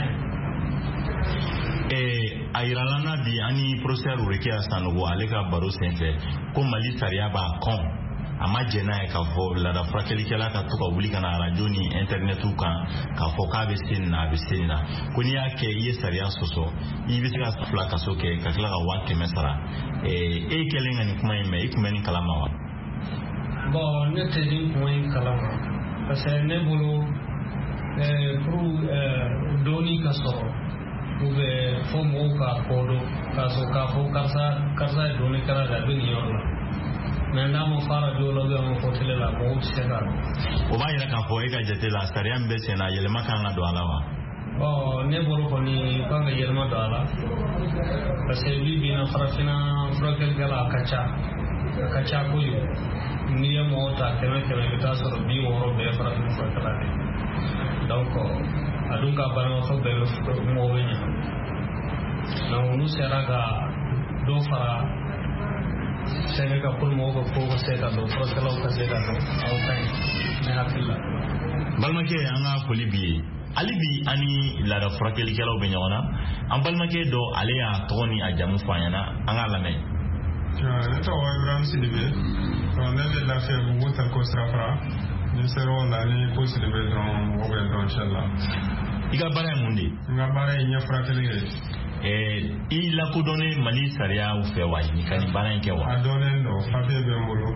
a yirala na bi an ni professeur Urekeya Sanogo ale ka baro senfɛ ko Mali sariya b'a kɔn a ma jɛ n'a ye k'a fɔ lada furakɛlikɛla ka to ka wuli ka na radio ni internetu kan k'a fɔ k'a bɛ se nin na a bɛ se nin na ko n'i y'a kɛ i ye sariya sɔsɔ i bɛ se ka 2 kaso kɛ ka tila ka 500 sara e kɛlen ka nin kuma in mɛn i tun bɛ nin kalama wa bon ne tɛ nin kuma in kalama parce que ne bolo pour dɔɔni ka sɔrɔ ou bien fo mɔgɔw ka kɔdɔn k'a sɔrɔ k'a fɔ karisa ye dɔɔni kɛra la a bɛ nin yɔrɔ la mais n'a ma fara dɔw la ou bien a ma fɔ télé la mɔgɔw tɛ se ka dɔn o b'a yira k'a fɔ e ka jate la sariya min bɛ sen na yɛlɛma kan ka don a la wa bon ne bolo kɔni kan ka yɛlɛma don a la parce que bi bi na farafinna furakɛlikɛla a ka ca kojugu n'i ye mɔgɔw ta 100 i bɛ taa sɔrɔ 60 bɛɛ farafin furakɛla de donc a dun ka banabagatɔ bɛɛ bɛ mɔgɔw bɛ ɲɛ donc n'u sera ka dɔ fara sɛbɛn ka pour mɔgɔw ka ko ka se ka dɔn furakɛlaw ka se ka dɔn aw ka ɲi ne hakili la balimakɛ an ka foli bi ye hali bi an ni laada furakɛlikɛlaw bɛ ɲɔgɔn na an balimakɛ dɔ ale y'a tɔgɔ ni a jamu fɔ an ɲɛna an k'a lamɛn ne tɔgɔ Ibrahim Sidibe ne bɛ lafiya bugu Tarko Sirafara ni sera o la ni ko Sidibe dɔrɔn mɔgɔ bɛ dɔn inchallah i ka baara ye mun de ye n ka baara ye ɲɛ furakɛli ye i lakodɔnnen Mali sariyaw fɛ wa i ka nin baara in kɛ wa a dɔnnen don papier bɛ n bolo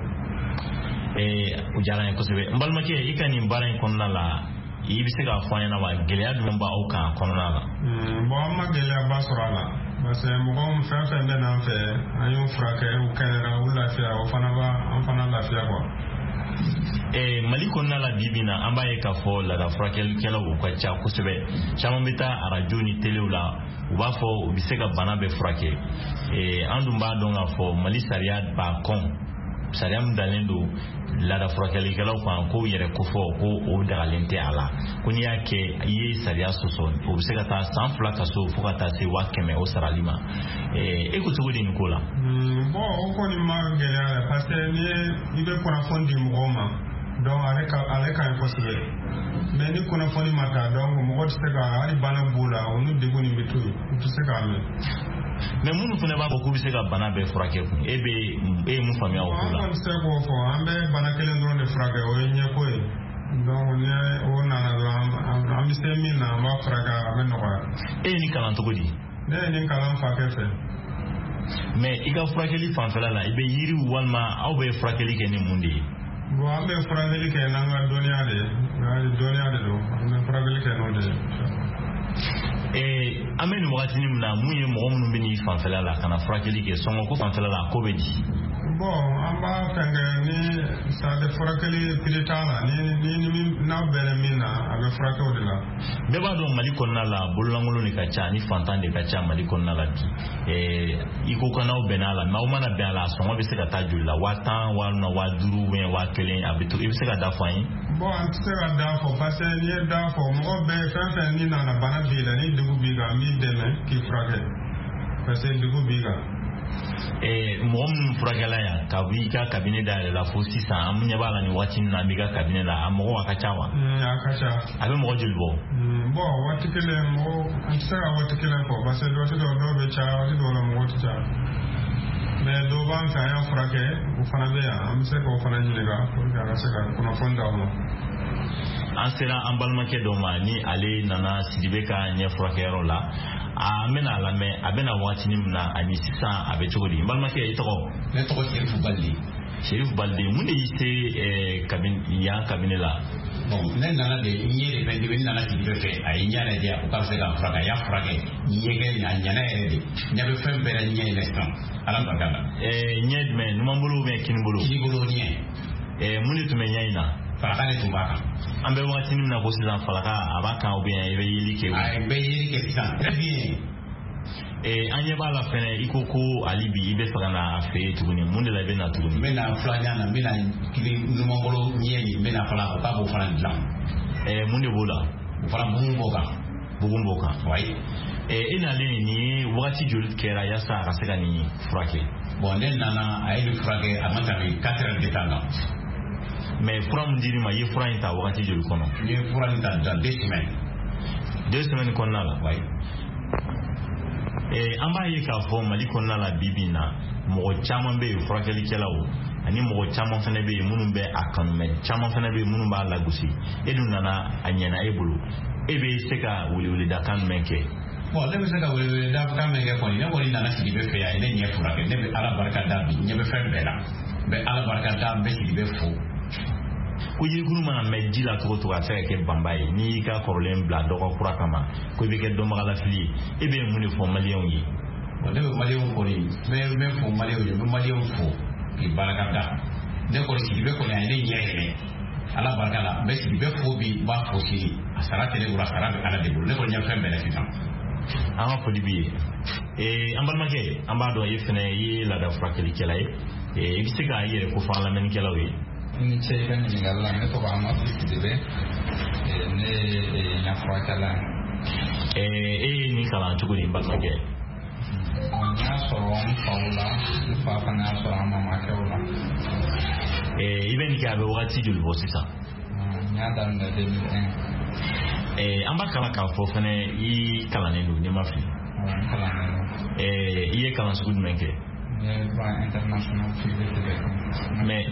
o diyara n ye kosɛbɛ n balimakɛ i ka nin baara in kɔnɔna la i bɛ se k'a fɔ an ɲɛna wa gɛlɛya jumɛn b'aw kan kɔnɔna la bon an ma gɛlɛyaba sɔrɔ a la parce que mɔgɔ fɛn fɛn bɛ n'an fɛ an y'u furakɛ u kɛnɛyara u lafiya o fana an fana lafiya quoi Mali kɔnɔna la bi bi na an b'a ye k'a fɔ laada furakɛlikɛlaw u ka ca kosɛbɛ caman bɛ taa radio ni téléw la u b'a fɔ u bɛ se ka bana bɛɛ furakɛ an dun b'a dɔn k'a fɔ Mali sariya b'a kɔn sariya min dalen don laada furakɛlikɛlaw kan ko yɛrɛ kofɔ ko o dagalen tɛ a la ko n'i y'a kɛ i ye sariya sɔsɔ o bɛ se ka taa san 2 kaso fo ka taa se 100 o sarali ma e ko cogo di nin ko la bon o kɔni ma gɛlɛya dɛ parce que i bɛ kunnafoni di mɔgɔw ma donc ale ka ɲi kosɛbɛ mais ni kunnafoni ma ta donc mɔgɔ tɛ se ka hali bana b'u la o ni degun nin bɛ to yen u tɛ se k'a mɛn mais minnu fana b'a fɔ k'u bɛ se ka bana bɛɛ furakɛ kun e ye mun faamuya o ko la an kɔni tɛ se k'o fɔ an bɛ bana kelen dɔrɔn de furakɛ o ye ɲɛko ye donc ni o nana dɔrɔn an bɛ se min na an b'a furakɛ a bɛ nɔgɔya e ye nin kalan cogo di ne ye nin kalan fakɛ fɛ mais i ka furakɛli fanfɛla la i bɛ yiriw walima aw bɛ furakɛli kɛ ni mun de ye bon an bɛ furakɛli kɛ n'an ka dɔnniya de ye dɔnniya de don an bɛ furakɛli kɛ n'o de ye an bɛ nin wagatinin min na mun ye mɔgɔ minnu bɛ n'i fanfɛla la ka na furakɛli kɛ sɔngɔ ko fanfɛla la ko bɛ di bon an b'a fɛnkɛ ni sade furakɛli prix t'a la ni n'aw bɛnna min na a bɛ furakɛ o de la bɛɛ b'a dɔn Mali kɔnɔna la bololankolon de ka ca ni fantan de ka ca Mali kɔnɔna la bi i ko ka n'aw bɛnna a la mais aw mana bɛn a la a sɔngɔ bɛ se ka taa joli la 1000 walima 5000 ou bien 1000 a bɛ to i bɛ se ka da fɔ an ye bon an tɛ se ka da fɔ parce que n'i ye da fɔ mɔgɔ bɛɛ fɛn fɛn ni nana bana b'i la ni degun b'i kan an b'i dɛmɛ k'i furakɛ parce que degun b'i kan mɔgɔ minnu furakɛla yan ka b'i ka cabinet dayɛlɛ la fo sisan an ɲɛ b'a la nin waati min na an b'i ka cabinet la a mɔgɔ a ka ca wa a ka ca a bɛ mɔgɔ joli bɔ bon waati kelen mɔgɔ an tɛ se ka waati kelen fɔ parce que waati dɔw bɛ caya waati dɔw la mɔgɔ tɛ caya mais dɔw b'an fɛ an y'a furakɛ o fana bɛ yan an bɛ se k'o fana ɲininka pour que a ka se ka kunnafoni d'aw ma an sera an balimakɛ dɔ ma ni ale nana Sidibe ka ɲɛ furakɛyɔrɔ la a mena lamɛn a bɛna waati min na ani sisan a bɛ cogo di n balimakɛ i tɔgɔ ne tɔgɔ Sherifu Balde mun de y'i se yan kabine la bon ne nana de ɲɛ de fɛ de nana Sidibe fɛ a ye ɲɛ lajɛ o ka se ka furakɛ a y'a furakɛ ɲɛgɛ a ɲɛna yɛrɛ de ɲɛ bɛ fɛn bɛɛ la ɲɛ in na sisan ala barika la ɲɛ jumɛn numanbolo ou bien kinibolo ɲɛ mun de tun bɛ ɲɛ in na falaka de tun b'a kan an bɛ waati min na ko sisan falaka a b'a kan ou bien i bɛ yeli kɛ a bɛ yeli kɛ sisan très bien an ɲɛ b'a la fɛnɛ i ko ali bi i bɛ fɛ ka na a fɛ yen tuguni mun de la i bɛ na tuguni n bɛ na filanan na n bɛ na numanbolo ɲɛ nin n bɛ na fana o k'a b'o fana dilan mun de b'o la o fana bugun b'o kan wayi e nalen ni ye wagati joli kɛra yasa a ka se ka nin furakɛ bon ne nana a ye nin furakɛ a ma tɛmɛ 4 heures de temps kan mais fura min dir'i ma i ye fura in ta wagati joli kɔnɔ n ye fura in ta dans 2 semaines 2 semaines kɔnɔna la wayi an b'a ye k'a fɔ Mali kɔnɔna la bi bi in na mɔgɔ caman bɛ yen furakɛlikɛlaw ani mɔgɔ caman fana bɛ yen minnu bɛ a kanu mais caman fana bɛ yen minnu b'a lagosi e dun nana a ɲɛna e bolo e bɛ se ka weleweledakan jumɛn kɛ bon ne bɛ se ka weleweledakan min kɛ kɔni ne kɔni nana Sidibe fɛ yan ne ɲɛ furakɛ ne bɛ ala barika da bi ɲɛ bɛ fɛn bɛɛ la n bɛ ala barika da n bɛ Sidibe fo ko yirikuru mana mɛn ji la cogo cogo a se ka kɛ banba ye n'i y'i ka kɔrɔlen bila dɔgɔ kura kama ko i bɛ kɛ dɔnbagalafili ye e bɛ mun de fɔ maliyɛnw ye bon ne bɛ maliyɛnw kɔni n bɛ fɔ maliyɛnw ye n bɛ maliyɛnw fo k'i barika da ne kɔni Sidibe kɔni a ye ne ɲɛ yɛlɛ ala barika la n bɛ Sidibe fo bi n b'a fo sini a sara tɛ ne bolo a sara bɛ ala de bolo ne kɔni ɲɛ fɛn bɛɛ la sisan an ka foli b'i ye an balimakɛ an b'a dɔn e fana i ye laada furakɛlikɛla ye i bɛ se k'a yɛrɛ ko fɔ an lamɛnnikɛlaw ye ni ce i ka ɲininkali la ne tɔgɔ Amadu Sidibe ne ye ɲɛfurakɛla ye ye nin kalan cogo di n balimakɛ n y'a sɔrɔ n faw la n fa fana y'a sɔrɔ an mamakɛw la i bɛ nin kɛ a bɛ wagati joli bɔ sisan n y'a daminɛ 2001 an b'a kalan k'a fɔ fana i kalannen don n'i ma fili n kalannen don i ye kalan sugu jumɛn kɛ n ye ban international publicité mais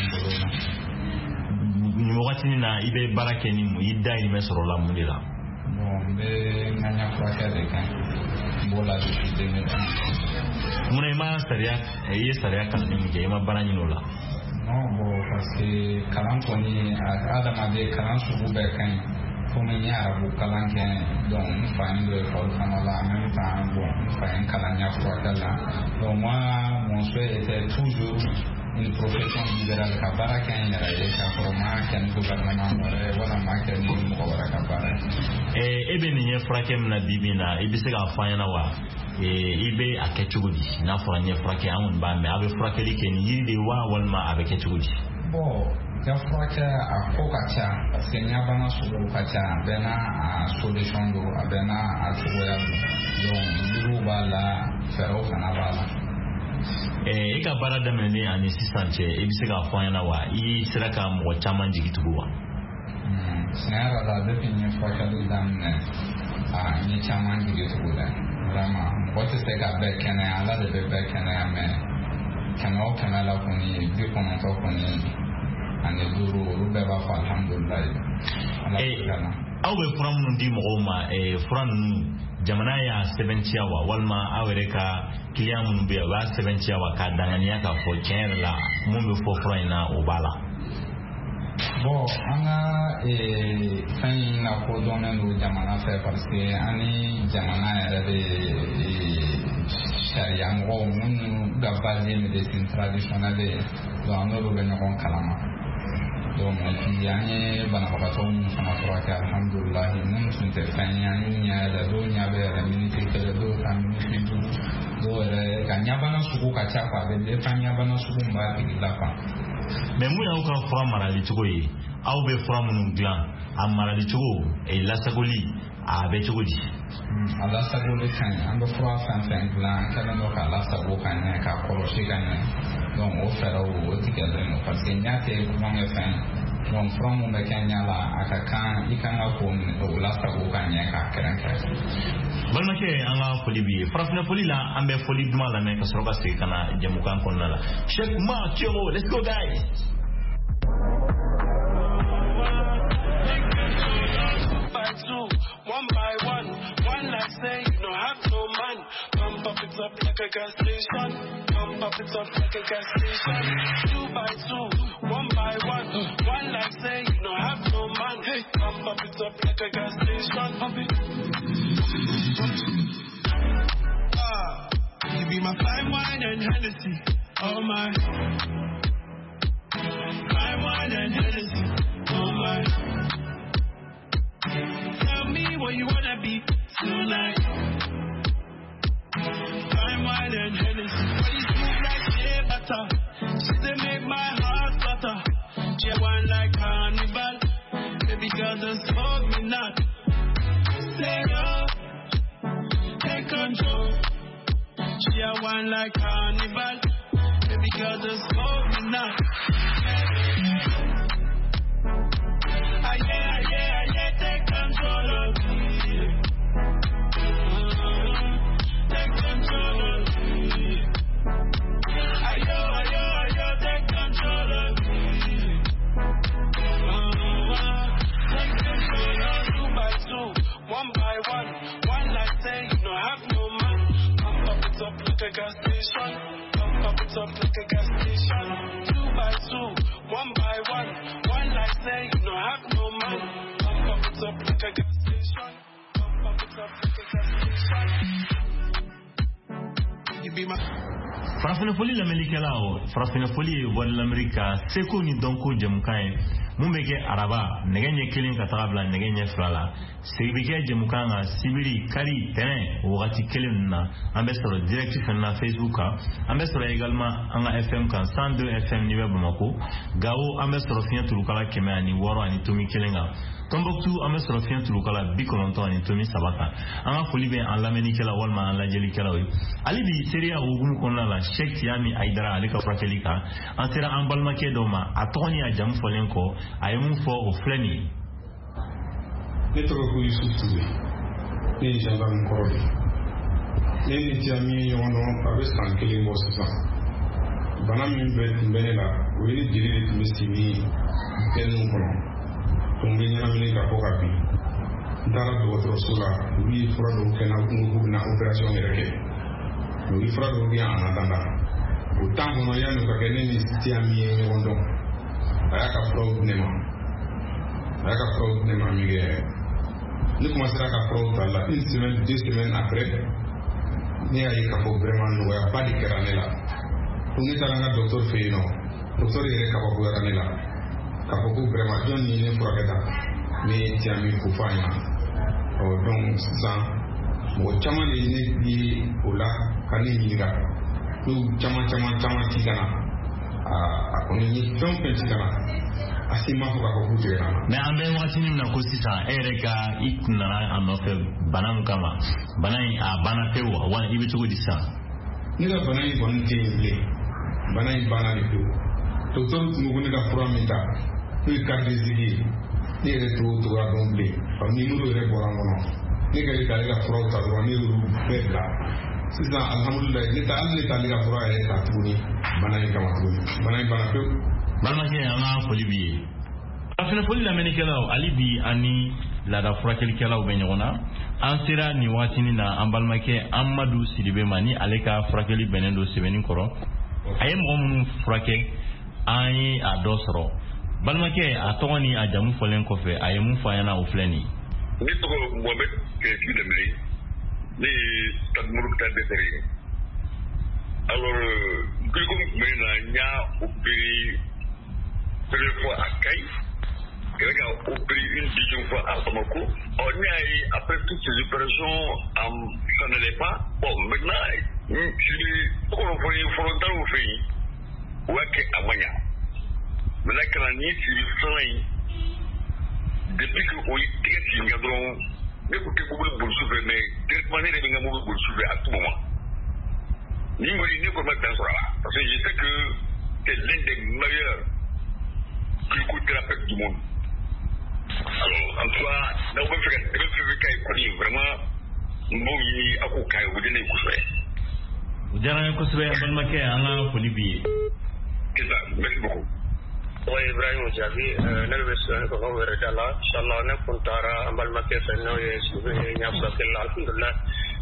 nin wagati na i bɛ baara kɛ ni mun i dahirimɛ sɔrɔla mun de la bon n bɛ n ka ɲɛfurakɛ de kɛ n b'o la depuis 2001 munna i ye sariya kalanni min kɛ i ma baara ɲini o la non bon parce que kalan kɔni adamaden kalan sugu bɛɛ ka ɲi komi n ye arabu kalan kɛ donc n fa ye don école fana la en même temps bon n fa ye n kalan ɲɛfurakɛ la donc moi mon souhait était toujours une profession libérale ka baara kɛ n yɛrɛ ye k'a sɔrɔ ma kɛ ni gouvernement wɛrɛ wala ma kɛ ni mɔgɔ wɛrɛ ka baara ye e bɛ nin ɲɛfurakɛ min na bi bi in na i bɛ se k'a fɔ an ɲɛna wa i bɛ a kɛ cogo di n'a fɔra ɲɛfurakɛ an kɔni b'a mɛn a bɛ furakɛli kɛ ni yiri de wa walima a bɛ kɛ cogo di bon ɲɛfurakɛ a ko ka ca parce que ɲɛbana suguw ka ca a bɛɛ n'a a solution don a bɛɛ n'a a cogoya don donc yiriw b'a la fɛɛrɛw fana b'a la i ka baara daminɛlen ani sisan cɛ i bɛ se k'a fɔ an ɲɛna wa i sera ka mɔgɔ caman jigi tugu wa tiɲɛ yɛrɛ la depuis n ye furakɛli daminɛ n ye caman jigi tugu dɛ vraiment mɔgɔ tɛ se ka bɛɛ kɛnɛya ala de bɛ bɛɛ kɛnɛya mais 100 la kɔni 95 kɔni ani 5 olu bɛɛ b'a fɔ alhamdulilayi aw bɛ fura minnu di mɔgɔw ma fura ninnu jamana y'a sɛbɛntiya wa walima aw yɛrɛ ka kiliyan minnu bɛ yen u b'a sɛbɛntiya wa k'a danganiya k'a fɔ tiɲɛ yɛrɛ la mun bɛ fɔ fura in na o b'a la bon an ka fɛn in lakodɔnnen don jamana fɛ parce que an ni jamana yɛrɛ de sariya mɔgɔw minnu ka base ye médecine traditionnelle ye donc an n'olu bɛ ɲɔgɔn kalama donc puis an ye banabagatɔ minnu fana furakɛ alhamdulilahi minnu tun tɛ fɛn ye an y'u ɲɛ yɛlɛ dɔw ɲɛ bɛ yɛlɛ miniti 1 dɔw ta miniti 5 dɔw yɛrɛ ka ɲabana sugu ka ca quoi a bɛ dépend ɲabana sugu min b'a tigi la quoi mais mun y'aw ka fura marali cogo ye aw bɛ fura minnu dilan a marali cogo lasagoli a bɛ cogo di a lasagoli ka ɲi an bɛ fura fɛn fɛn dilan an kɛlen don k'a lasago ka ɲɛ k'a kɔlɔsi ka ɲɛ donc o fɛɛrɛw o tigɛlen don parce que ɲa tɛ kulonkɛ fɛn ye donc fura min bɛ kɛ ɲa la a ka kan i kan ka ko o lasago ka ɲɛ k'a kɛrɛnkɛrɛn balimakɛ an ka foli b'i ye farafinna foli la an bɛ foli duman lamɛn ka sɔrɔ ka segin ka na jɛmukan kɔnɔna la Sheikh Ma Thioro let's go guys it up like a gas station. Pump it up like a gas station. 2 by 2, 1 by 1. One like say you don't have no man. Hey, pump it up like a gas station. Pump it. You be my fine wine and Hennessy. Oh my. Fine wine and Hennessy. Oh my. Tell me what you wanna be tonight. Fine wine and Hennessy. Body smooth like shea butter. She say make my heart flutter. She wine like carnival. Baby girl just hold me not. Stay up. Take control. She a wine like carnival. Baby girl just hold me now. Yeah, take control of me. Take control of me. Ayo, take control of me. Take control of 2 by 2, 1 by 1. One like say you don't have no man. Pump it up like a gas station. Pump it up like a gas station. 2 by 2, 1 by 1. One like say you don't have no man. Pump it up like a gas station. Pump it up like a gas station. You be my. Farafina foli l'Americalao, Farafina foli wal l'America, seko ni donko jamukaye, mumbeke araba, negenye killing katabla, negenye frala, sebike jamukanga, sibiri, kari, tene, wati killing na, ambesoro directif na Facebook, ambesoro également anga FM kan 102 FM niwe Bamako, gao ambesoro fien tulukala keme ani woro ani tomi killinga. Tombouctou ambesoro fien tulukala bikolonto ani tomi sabaka. Anga foli be en l'Americala walma en la jelikala wi. Alibi seria ugumu konna la Sheikh Tiami Aidara alika frakelika antera ambalmake doma atoni a jam folenko ayemu fo o fleni netoko ko Yusuf Touré ni gendarme korodi ni Tiami yono abe sankeli mo sasa bana min be timbela weli jiri de mistimi kenu kono tumbi nyama min ka ko kapi dara do sula wi frodo kena ngu na operation reke wi frodo bi ana danda o tango no yanu ka kene ni Tiami yono ayaka fraud nema mige ni commencé à fraud là une semaine 2 semaines après ni ayi ka vraiment no ya pas de keranela pour ni talanga docteur Feino docteur ere ka ko keranela ka ko vraiment don ni ne furakata ni Tiami ko fanya o donc ça mo chama ni di ola kani minga tu chama tigana a koni ni fɛn tigana asi ma fɔ ka fɔ k'u tigɛra mais an bɛ waati min na ko sisan e yɛrɛ ka i kun nana a nɔfɛ bana min kama bana in a banna pewu wa i bɛ cogo di sisan ne ka bana in kɔni tɛ yen bilen bana in banna de pewu docteur tun ko ne ka fura min ta n'o ye cardiologie ye ne yɛrɛ t'o cogoya dɔn bilen ni n'olu yɛrɛ bɔra n kɔnɔ ne ka ye k'ale ka furaw ta dɔrɔn ne y'olu bɛɛ bila sisan alhamdulilayi ne ta hali ne t'ale ka fura yɛrɛ ta tuguni bana in kama tuguni bana in banna pewu balimakɛ an ka foli b'i ye farafina foli lamɛnnikɛlaw hali bi ani laada furakɛlikɛlaw bɛ ɲɔgɔn na an sera nin waatinin na an balimakɛ Amadu Sidibe ma ni ale ka furakɛli bɛnnen don sɛbɛnni kɔrɔ a ye mɔgɔ minnu furakɛ an ye a dɔ sɔrɔ balimakɛ a tɔgɔ ni a jamu fɔlen kɔfɛ a ye mun fɔ an ɲɛna o filɛ nin ne tɔgɔ Mohamed Kɛsi Dembele ne ye Tadmuru Tadesere ye alors gliko min tun bɛ na n y'a opéré première fois à Kayi il y a opéré une deuxième fois à Bamako après toutes ces opérations ça n'allait pas bon maintenant je suis volontaire au pays ou à Amanya maintenant quand on y est sur le soleil depuis que on y est très donc n'écoutez pas le boulot mais directement les gens ont le boulot à tout moment ni moi ni comme ça parce que je sais que c'est l'un des meilleurs glycothérapeutes du monde. Alors, en tout cas, dans le fait que vraiment, nous avons C'est ça, merci beaucoup. Oui, Ibrahim Javi, Nelveson, Koko Veredala, Shalom, Puntara, Ambalmake, Feno, Alhamdulillah.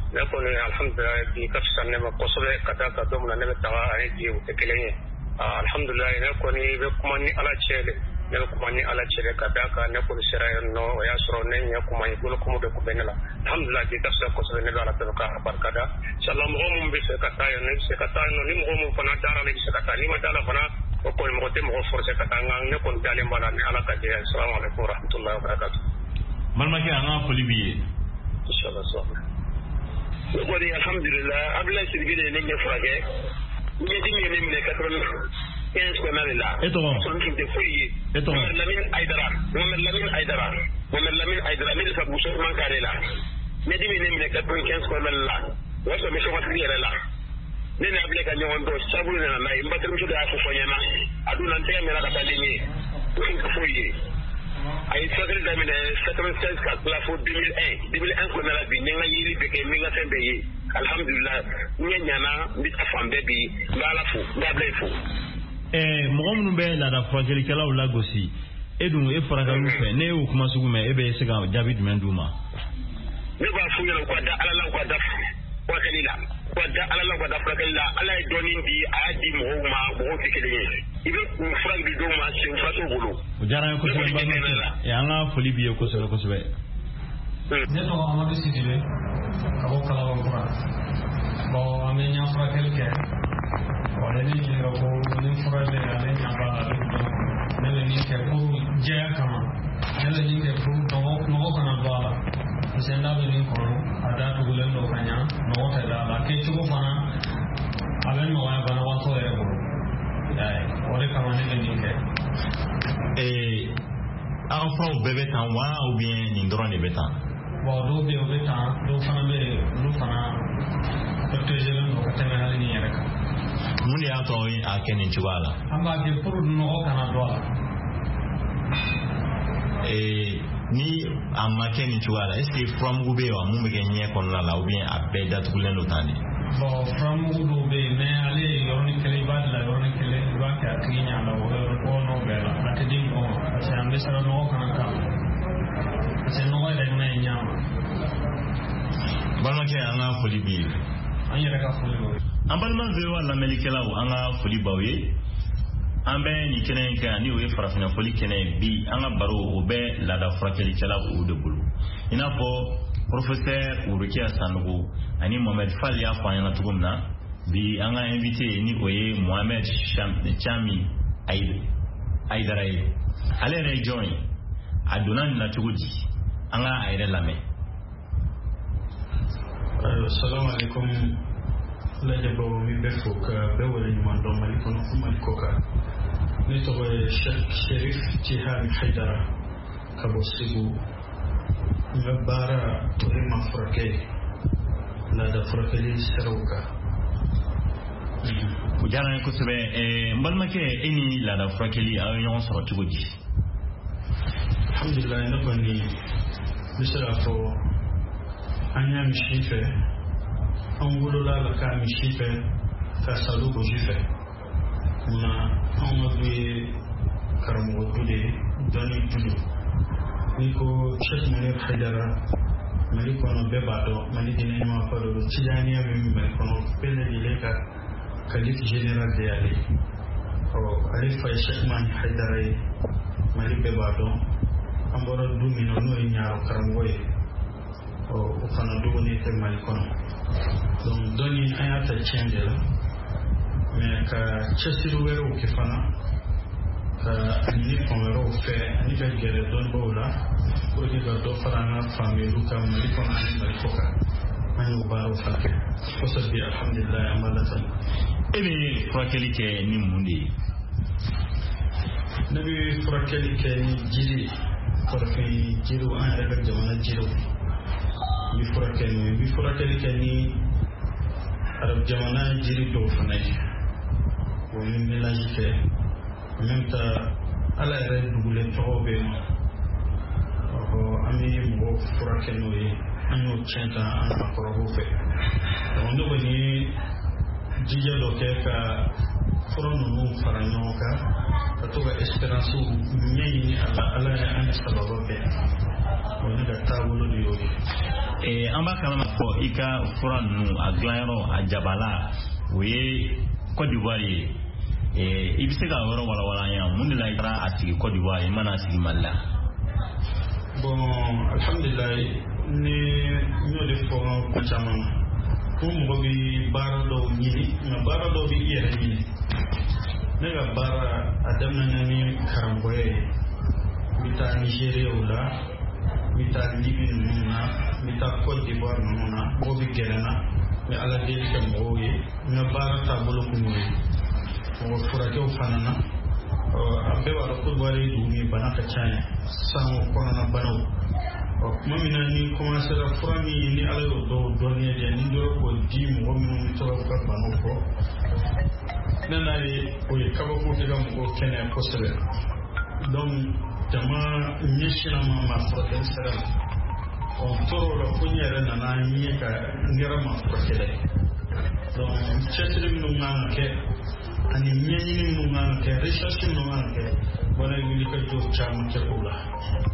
ne ko ni alhamdulillah bi ka sanne ma kosobe kada ka dum na ne ta ay di u te kelenge alhamdulillah ne ko ni be kuma ni ala chele ne ko kuma ni ala chele kada ka ne ko sira no ya soro ne ya kuma ni ko ko de ko benela alhamdulillah bi ka sa kosobe ne ala ta ka barkada inshallah mo mum be se ka ta ne se ka ta no ni mo mum fana dara ne se ka ta ni ma dala fana ko ko mo te mo force ka ta ngang ne ko dale mbala ni ala ka de assalamu alaikum warahmatullahi wabarakatuh malmake anga foli biye inshallah so ko di alhamdulillah abla sirgide ne ne frage ni di ne ne 95 ko na la eto so ni de foyi eto Lamin Aidara mi sa buso man karela ne di ne 95 ko na la waso mi so fatri la ne na abla ka nyon do sabu na na imbatum su da fu fonyana aduna nte me la ka tandini ko foyi ay sakri da mine 76 ka la fo 2001 ko na la bi nga yiri be ke mi nga sembe yi alhamdulillah nyana bi ta fambe bi ngala fu ngable fu mo ngum be la da fragile kala o lagosi edun e faraga lu fe ne o kuma sugu me e be se ga jabi du menduma ne ba fu yana ko da ala la ko da ko kalila ko da ala la ko da fragile ala e donin di adi mo ma mo tikele ibe ku fragile do ma se faso bolo jara ko se ba ya nga foli biye ko se be ne to amadu sidibe abo kala ko qura bo amenya fragile ke wala ni ki ko ni fragile ale nya ba la do ne ni ke ko je kama ne ni ke ko no kana bala senda be ni ko ada to gulen do kanya no ta da la ke chugo fana aben no ya bana wa ko ere ko dai ore kama ne ni ke enfant bébé tan wa ou bien ni ndron bébé tan bon do be bébé tan do fana be do fana protéger no ko tena hali ni rek mun ya to a kenin chugala amba de pour no kana do ni amma kenin chugala est ce que from gube wa mun be nye kon la ou bien abbe dat gulen lo tani bon from gube me ale yorni kele bad la yorni kele ba ka kinya la ko no be la atedin ko se ambe sara no kana ka se no wa de me nyama balma ke anga foli bi anya ka foli bo ambalma vewa la melikela o anga foli bawe ambe ni kenen ka ni o e farafina foli kenen bi anga baro o be la da frakeli kala o de bulu ina fo professeur Urukia Sanogo ani Mohamed Fall ya fanya tugumna bi anga invité ni oye Mohamed Chami Aidarai ale rejoin adunan na tuguji anga aire lame assalamu alaikum la jabo mi befok bewale ni mando maliko no malikoka ni to Sheikh Sherif Tihani Haidara kabosigu ngabara to ma frake la da frake saruka ujana ko sebe mbalma ke eni la da frake li ayon so tugoji alhamdulillah na bani misala fo anya mishife angulo la ka mishife ka salugo jife na amadu karamo tude doni tudu niko Sheikh Munir Haidara maliko no bebado maliki ne ma falo tijani ya mimi maliko no pele dileka kalif general de ali o alifa Sheikh Munir Haidara mali bebado amboro dumino no nyaaro karamboye o kana dugoni te maliko no donc doni ayata change la mais ka chesiru wero kifana ni pomero fe ni ka gere don bola ko ni ka do farana famelu ka mali ko ani mali ko ka ani baro fakke ko sabbi alhamdulillah amalatan ebe frakeli ke ni mundi nabi frakeli ke ni jiri farfi jiru an daga jamana jiru bi frakeli ke ni arab jamana jiri do fanai ko ni mélange ke même ta ala yɛrɛ dugulen tɔgɔ bɛ yen an bɛ mɔgɔw furakɛ n'o ye an y'o tiɲɛ ta an ka kɔrɔbɔrɔw fɛ ne kɔni ye jija dɔ kɛ ka fura ninnu fara ɲɔgɔn kan ka to ka espérance ɲɛɲini a la ala ye an sababa kɛ ne ka taabolo de y'o ye. An b'a kalama fɔ I ka fura ninnu a dilanyɔrɔ a jabala o ye Côte d'Ivoire ye. I bɛ se ka yɔrɔ walawala an ye mun de la I taara a sigi Côte d'Ivoire I mana sigi Mali la. Bon alhamdulillah ni y'o de fɔ ko caman ko mɔgɔ bɛ baara dɔw ɲini nka baara dɔw bɛ I yɛrɛ ɲini. Ne ka baara a daminɛna ni karamɔgɔya ye. N bɛ taa Nigéria o la, n bɛ taa Libi ninnu na, n bɛ taa Côte d'Ivoire ninnu na, mɔgɔw bɛ gɛrɛ n na, n bɛ Ala deli kɛ mɔgɔw ye. N ka baara taabolo kun y'o ye. Mɔgɔ furakɛw fana na, an bɛɛ b'a dɔn Côte d'Ivoire ye dugu min bana ka ca yen, sango kɔnɔna banaw. Tuma min na ni commencera fura min ni Ala y'o dɔw dɔnniya di yan, ni dɔrɔn k'o di mɔgɔ minnu bɛ to ka banaw fɔ, ne n'a ye o ye kabako kɛ ka mɔgɔw kɛnɛya kosɛbɛ. Donc jama ɲɛsinna ma furakɛli sira la. N tor'o la fo n yɛrɛ nana n ye ka n kɛra ma furakɛla ye. Donc cɛsiri minnu kan ka kɛ ani ɲɛɲini minnu kan ka kɛ recherche minnu kan ka kɛ bana ye wuli ka jɔ caman kɛ o la.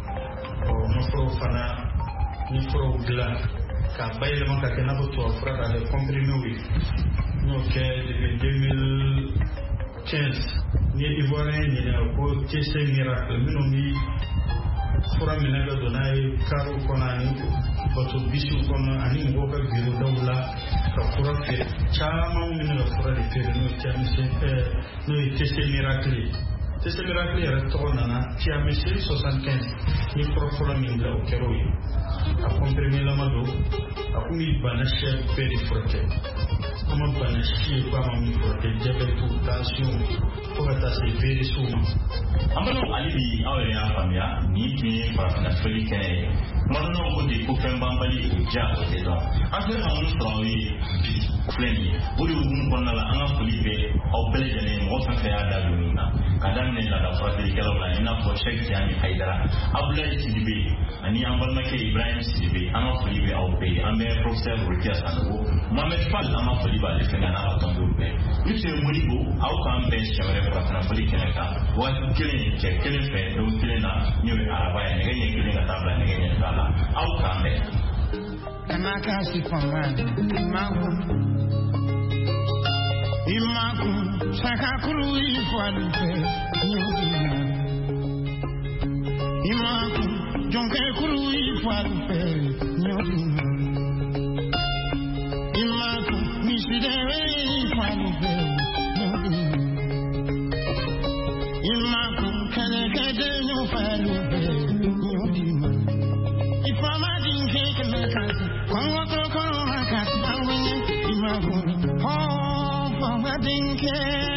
N furaw fana ni furaw dilan k'a bayɛlɛma ka kɛ i n'a fɔ tubabu fura k'a kɛ comprimés ye. N y'o kɛ depuis 2015 ni Ivoirien ɲininka ko TC Miracle minnu bi fura minɛ ka don n'a ye karew kɔnɔ ani bateau bisiw kɔnɔ ani mɔgɔw ka bureau daw la ka fura feere caman minnu ka fura de feere n'o ye TC Miracle ye. TC Miracle yɛrɛ tɔgɔ nana Tiamicile 75 ni fura fɔlɔ min bila o kɛra o ye. A comprimé lama don a kun bɛ bana sɛ bɛɛ de furakɛ. An ma bana si ye ko a ma min furakɛ diabète, tension fo ka taa se VIH ma. An balimaw hali bi aw yɛrɛ y'a faamuya nin tun ye farafinna fɔli kɛnɛ ye. Tuma dɔ la ko de ko fɛn banbali o diya o tɛ dɔn. An filɛ ka mun sɔrɔ aw ye bi filɛ nin ye. O de hukumu kɔnɔna la an ka foli bɛ aw bɛɛ lajɛlen mɔgɔ fɛn fɛn y'a da don nin na. Ka daminɛ laada furakɛlikɛlaw la i n'a fɔ Cheikh Tiani Haidara, Abdoulaye Sidibe ani an balimakɛ Ibrahim Sidibe. An ka foli bɛ aw bɛɛ ye. An bɛ professeur Rokia Sanogo, Mohamed Fall an ka foli b'ale fɛnɛ n'a ka tɔndenw bɛɛ. Monsieur Modibo aw k'an bɛn siɲɛ wɛrɛ farafinna fɔli kɛnɛ kan waati kelen cɛ kelen fɛ don kelen na n'o ye araba ye nɛgɛ ɲɛ kelen ka taa bila nɛgɛ ɲɛ fila la aw k'an bɛn. Anakasi pambana imaku sakakuru ifualupe imaku jonke kuru ifualupe imaku misidewe ifualupe imaku kede ifualupe ifama dinke kemekasi kongo koro hakati awenye imaku oh fama dinke